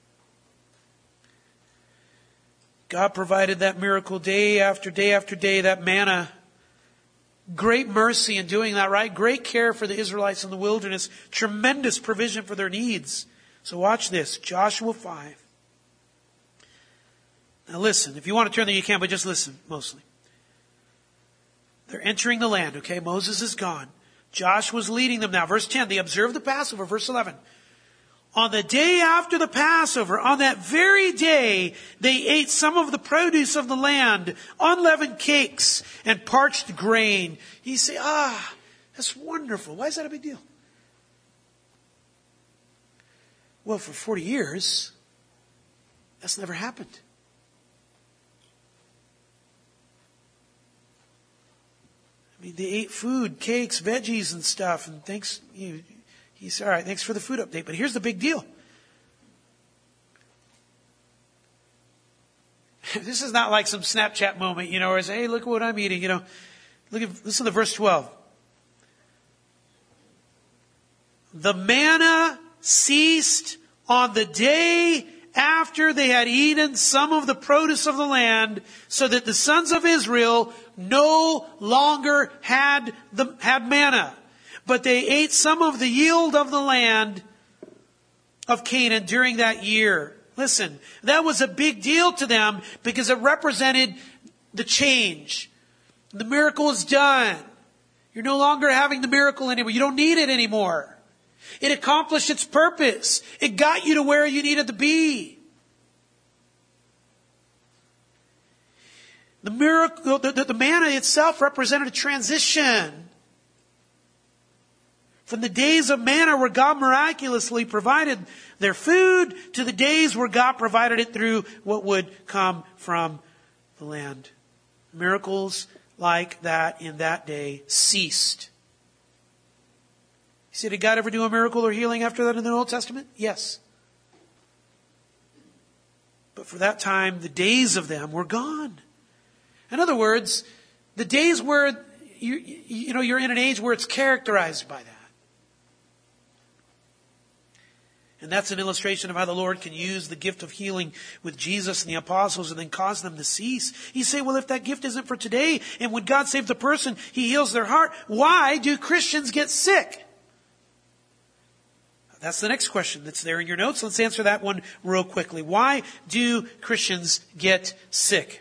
God provided that miracle day after day after day, that manna. Great mercy in doing that, right? Great care for the Israelites in the wilderness. Tremendous provision for their needs. So watch this. Joshua 5. Now listen. If you want to turn there, you can, but just listen mostly. They're entering the land, okay? Moses is gone. Joshua's leading them now. Verse 10, they observed the Passover. Verse 11. On the day after the Passover, on that very day, they ate some of the produce of the land, unleavened cakes and parched grain. You say, that's wonderful. Why is that a big deal? Well, for 40 years, That's never happened. I mean, they ate food, cakes, veggies and stuff. And he said, all right, thanks for the food update. But here's the big deal. This is not like some Snapchat moment, where it's, hey, look at what I'm eating, listen to verse 12. The manna ceased on the day after they had eaten some of the produce of the land, so that the sons of Israel no longer had manna, but they ate some of the yield of the land of Canaan during that year. Listen, that was a big deal to them because it represented the change. The miracle is done. You're no longer having the miracle anymore. You don't need it anymore. It accomplished its purpose. It got you to where you needed to be. The miracle, the manna itself represented a transition from the days of manna where God miraculously provided their food to the days where God provided it through what would come from the land. Miracles like that in that day ceased. You say, did God ever do a miracle or healing after that in the Old Testament? Yes. But for that time, the days of them were gone. In other words, the days where you're in an age where it's characterized by that. And that's an illustration of how the Lord can use the gift of healing with Jesus and the apostles and then cause them to cease. You say, well, if that gift isn't for today, and when God saves the person, He heals their heart, why do Christians get sick? That's the next question that's there in your notes. Let's answer that one real quickly. Why do Christians get sick?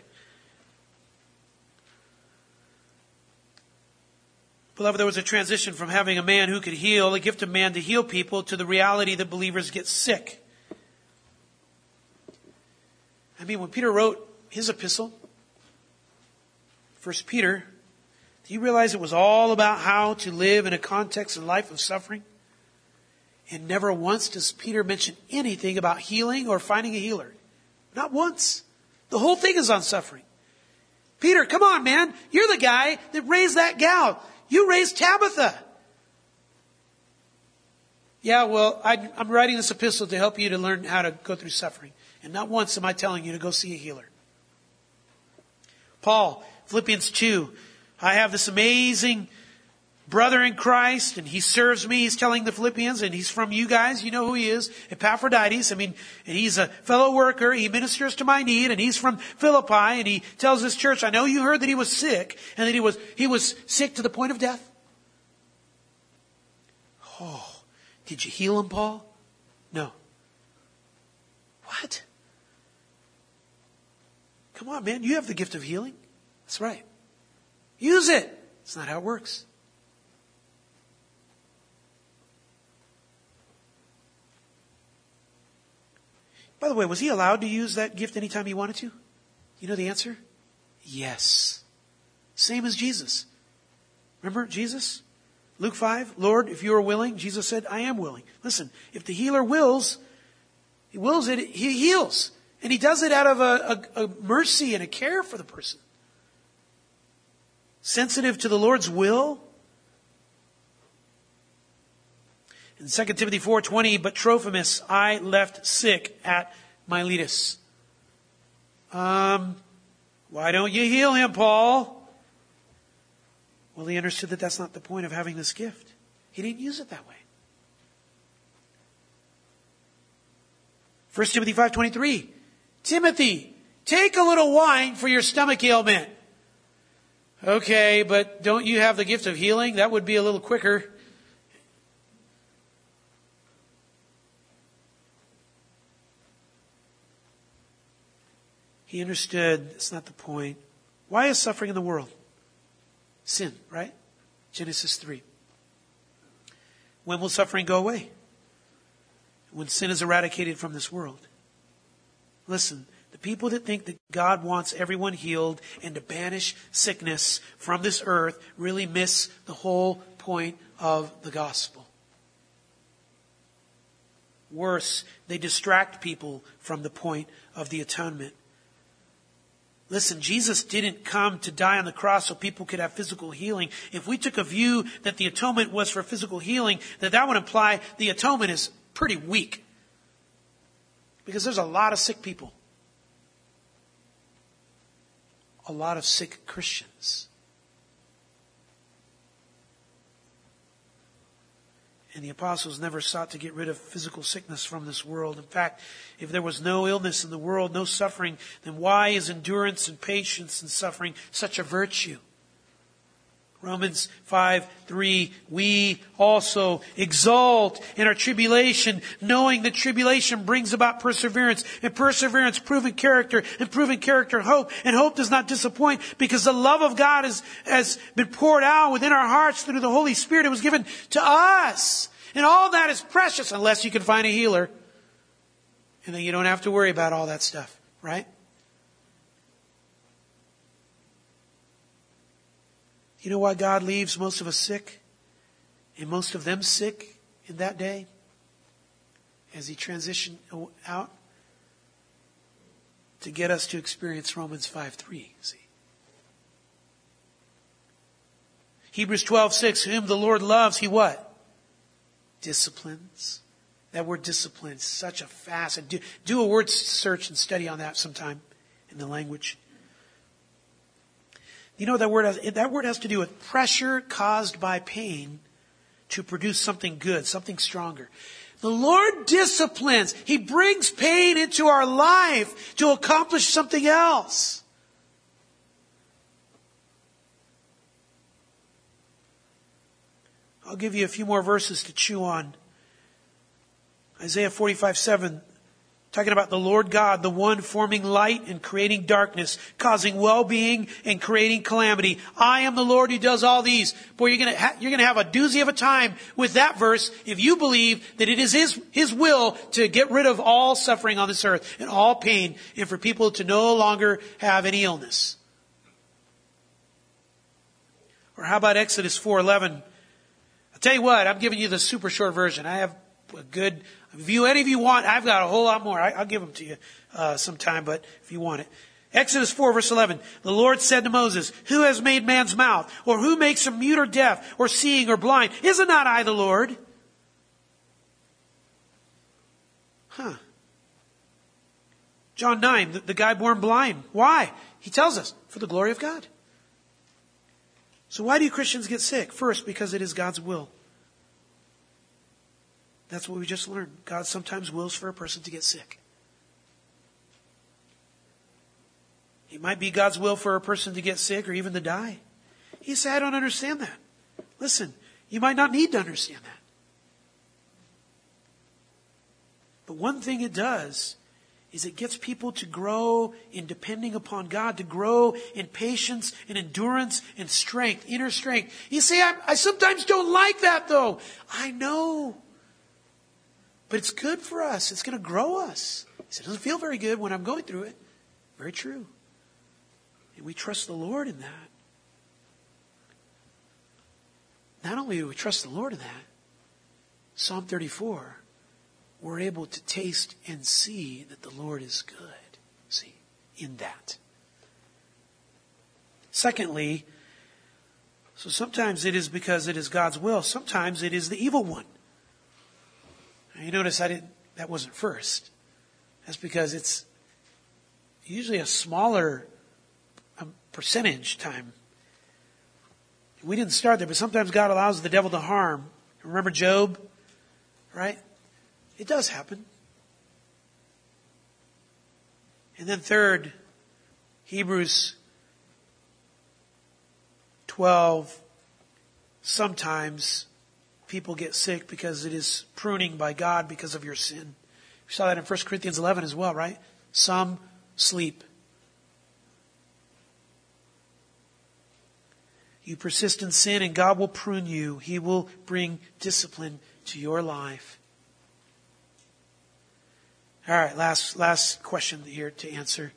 Beloved, there was a transition from having a man who could heal, a gift of man to heal people, to the reality that believers get sick. I mean, when Peter wrote his epistle, 1 Peter, do you realize it was all about how to live in a context and life of suffering? And never once does Peter mention anything about healing or finding a healer. Not once. The whole thing is on suffering. Peter, come on, man. You're the guy that raised that gal. You raised Tabitha. Yeah, well, I'm writing this epistle to help you to learn how to go through suffering. And not once am I telling you to go see a healer. Paul, Philippians 2. I have this amazing brother in Christ, and he serves me. He's telling the Philippians, and he's from you guys. You know who he is. Epaphroditus. And he's a fellow worker. He ministers to my need, and he's from Philippi, and he tells this church, I know you heard that he was sick, and that he was sick to the point of death. Oh, did you heal him, Paul? No. What? Come on, man. You have the gift of healing. That's right. Use it. It's not how it works. By the way, was he allowed to use that gift anytime he wanted to? You know the answer? Yes. Same as Jesus. Remember Jesus? Luke 5, Lord, if you are willing, Jesus said, I am willing. Listen, if the healer wills, he wills it, he heals. And he does it out of a mercy and a care for the person. Sensitive to the Lord's will. In 2 Timothy 4:20, but Trophimus I left sick at Miletus. Why don't you heal him, Paul? Well, he understood that that's not the point of having this gift. He didn't use it that way. 1 Timothy 5:23, Timothy, take a little wine for your stomach ailment. Okay, but don't you have the gift of healing? That would be a little quicker. He understood that's not the point. Why is suffering in the world? Sin, right? Genesis 3. When will suffering go away? When sin is eradicated from this world. Listen, the people that think that God wants everyone healed and to banish sickness from this earth really miss the whole point of the gospel. Worse, they distract people from the point of the atonement. Listen, Jesus didn't come to die on the cross so people could have physical healing. If we took a view that the atonement was for physical healing, that would imply the atonement is pretty weak. Because there's a lot of sick people. A lot of sick Christians. And the apostles never sought to get rid of physical sickness from this world. In fact, if there was no illness in the world, no suffering, then why is endurance and patience and suffering such a virtue? Romans 5:3, we also exult in our tribulation, knowing that tribulation brings about perseverance, and perseverance proven character, and proven character hope, and hope does not disappoint, because the love of God has been poured out within our hearts through the Holy Spirit. It was given to us. And all that is precious unless you can find a healer. And then you don't have to worry about all that stuff, right? You know why God leaves most of us sick? And most of them sick in that day? As He transitioned out? To get us to experience Romans 5:3, see? Hebrews 12:6, whom the Lord loves, He what? Disciplines. That word discipline is such a fast. Do a word search and study on that sometime in the language. You know that word has to do with pressure caused by pain to produce something good, something stronger. The Lord disciplines. He brings pain into our life to accomplish something else. I'll give you a few more verses to chew on. Isaiah 45:7, talking about the Lord God, the one forming light and creating darkness, causing well-being and creating calamity. I am the Lord who does all these. Boy, you're going to have a doozy of a time with that verse if you believe that it is His will to get rid of all suffering on this earth and all pain, and for people to no longer have any illness. Or how about Exodus 4:11? I'll tell you what, I'm giving you the super short version. I have a good, if any of you want, I've got a whole lot more. I'll give them to you sometime, but if you want it. Exodus 4 verse 11. The Lord said to Moses, who has made man's mouth? Or who makes him mute or deaf or seeing or blind? Is it not I, the Lord? John 9, the guy born blind. Why? He tells us, for the glory of God. So why do Christians get sick? First, because it is God's will. That's what we just learned. God sometimes wills for a person to get sick. It might be God's will for a person to get sick or even to die. You say, I don't understand that. Listen, you might not need to understand that. But one thing it does is it gets people to grow in depending upon God, to grow in patience and endurance and strength, inner strength. You say, I sometimes don't like that though. I know. But it's good for us. It's going to grow us. It doesn't feel very good when I'm going through it. Very true. And we trust the Lord in that. Not only do we trust the Lord in that, Psalm 34, we're able to taste and see that the Lord is good. See, in that. Secondly, so sometimes it is because it is God's will. Sometimes it is the evil one. Now you notice that wasn't first. That's because it's usually a smaller percentage time. We didn't start there, but sometimes God allows the devil to harm. Remember Job? Right? It does happen. And then third, Hebrews 12, sometimes people get sick because it is pruning by God because of your sin. We saw that in 1 Corinthians 11 as well, right? Some sleep. You persist in sin and God will prune you. He will bring discipline to your life. All right, last question here to answer.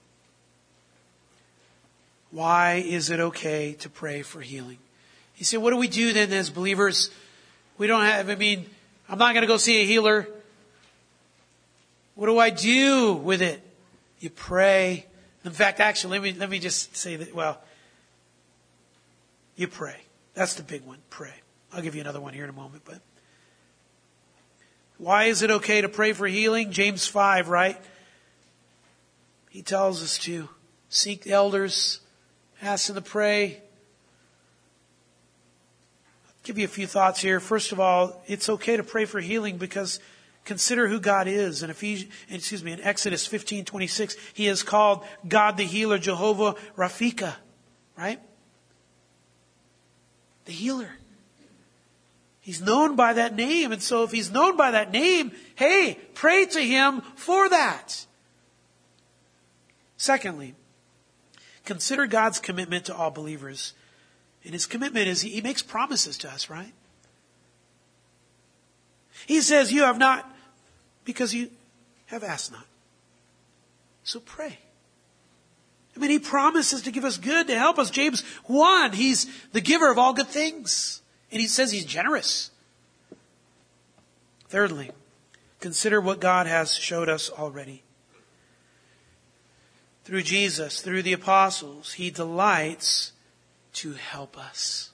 Why is it okay to pray for healing? You say, what do we do then as believers? We don't have, I'm not going to go see a healer. What do I do with it? You pray. In fact, actually, let me just say that, well, you pray. That's the big one, pray. I'll give you another one here in a moment, but why is it okay to pray for healing? James 5, right? He tells us to seek the elders, ask them to pray. I'll give you a few thoughts here. First of all, it's okay to pray for healing because consider who God is. In Exodus 15:26, He is called God the healer, Jehovah Rafika, right? The healer. He's known by that name. And so if He's known by that name, hey, pray to Him for that. Secondly, consider God's commitment to all believers. And His commitment is He makes promises to us, right? He says, you have not because you have asked not. So pray. I mean, He promises to give us good, to help us. James 1, He's the giver of all good things. And He says He's generous. Thirdly, consider what God has showed us already. Through Jesus, through the apostles, He delights to help us.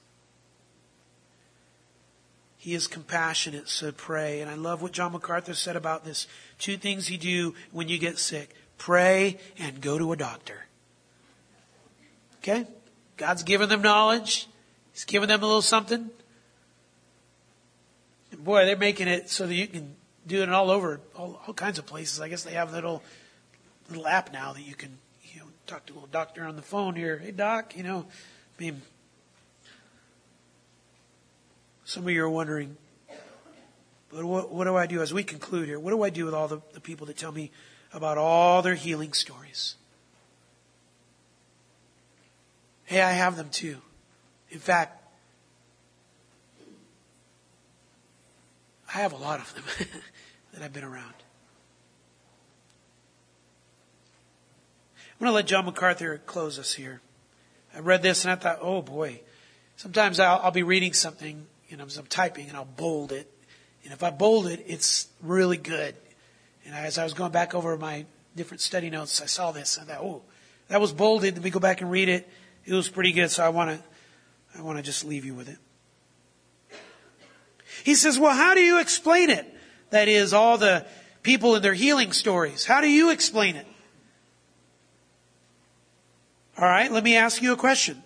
He is compassionate, so pray. And I love what John MacArthur said about this. 2 things you do when you get sick. Pray and go to a doctor. Okay? God's given them knowledge. He's given them a little something. And boy, they're making it so that you can do it all over, all kinds of places. I guess they have a little app now that you can, talk to a little doctor on the phone here. Hey, doc, I mean, some of you are wondering, but what do I do as we conclude here? What do I do with all the people that tell me about all their healing stories? Hey, I have them too. In fact, I have a lot of them that I've been around. I'm going to let John MacArthur close us here. I read this and I thought, oh boy. Sometimes I'll be reading something, as I'm typing, and I'll bold it. And if I bold it, it's really good. And as I was going back over my different study notes, I saw this and I thought, oh, that was bolded. Let me go back and read it. It was pretty good, so I want to just leave you with it. He says, well, how do you explain it? That is, all the people in their healing stories. How do you explain it? All right, let me ask you a question.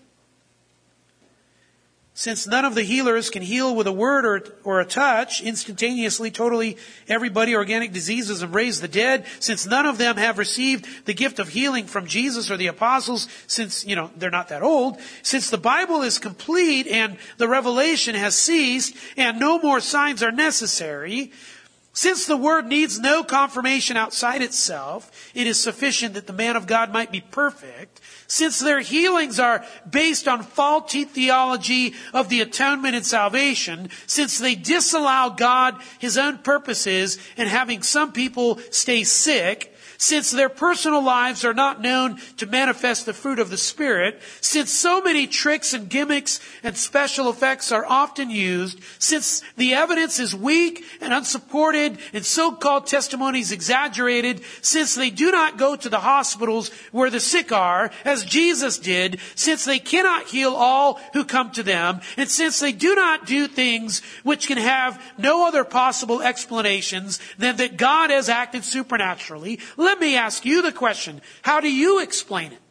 Since none of the healers can heal with a word or a touch, instantaneously, totally, everybody, organic diseases, and raise the dead, since none of them have received the gift of healing from Jesus or the apostles, since, they're not that old, since the Bible is complete and the revelation has ceased and no more signs are necessary, since the word needs no confirmation outside itself, it is sufficient that the man of God might be perfect. Since their healings are based on faulty theology of the atonement and salvation, since they disallow God, His own purposes, and having some people stay sick, since their personal lives are not known to manifest the fruit of the Spirit, since so many tricks and gimmicks and special effects are often used, since the evidence is weak and unsupported and so-called testimonies exaggerated, since they do not go to the hospitals where the sick are, as Jesus did, since they cannot heal all who come to them, and since they do not do things which can have no other possible explanations than that God has acted supernaturally, let me ask you the question, how do you explain it?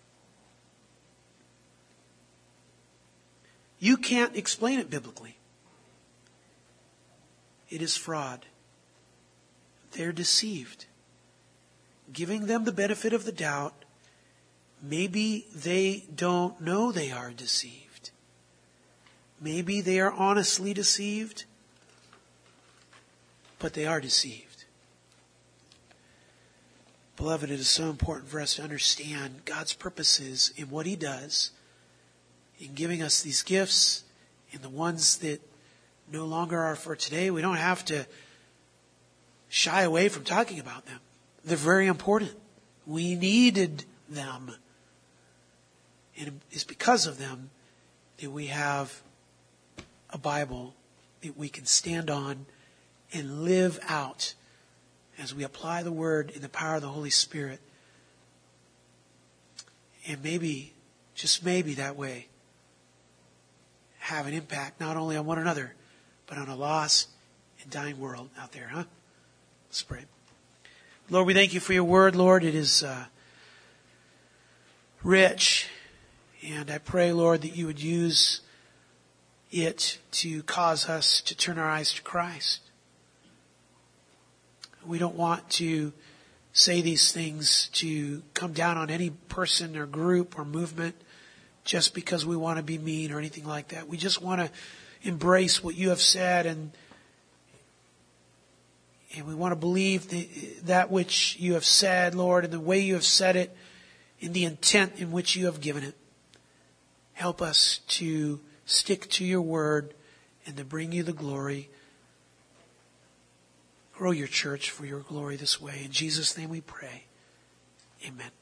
You can't explain it biblically. It is fraud. They're deceived. Giving them the benefit of the doubt, maybe they don't know they are deceived. Maybe they are honestly deceived, but they are deceived. Beloved, it is so important for us to understand God's purposes in what He does, in giving us these gifts, and the ones that no longer are for today. We don't have to shy away from talking about them. They're very important. We needed them. And it's because of them that we have a Bible that we can stand on and live out as we apply the Word in the power of the Holy Spirit. And maybe, just maybe that way, have an impact not only on one another, but on a lost and dying world out there, huh? Let's pray. Lord, we thank you for your Word, Lord. It is rich. And I pray, Lord, that you would use it to cause us to turn our eyes to Christ. We don't want to say these things to come down on any person or group or movement just because we want to be mean or anything like that. We just want to embrace what you have said, and we want to believe that which you have said, Lord, and the way you have said it, in the intent in which you have given it. Help us to stick to your word and to bring you the glory. Grow your church for your glory this way. In Jesus' name we pray. Amen.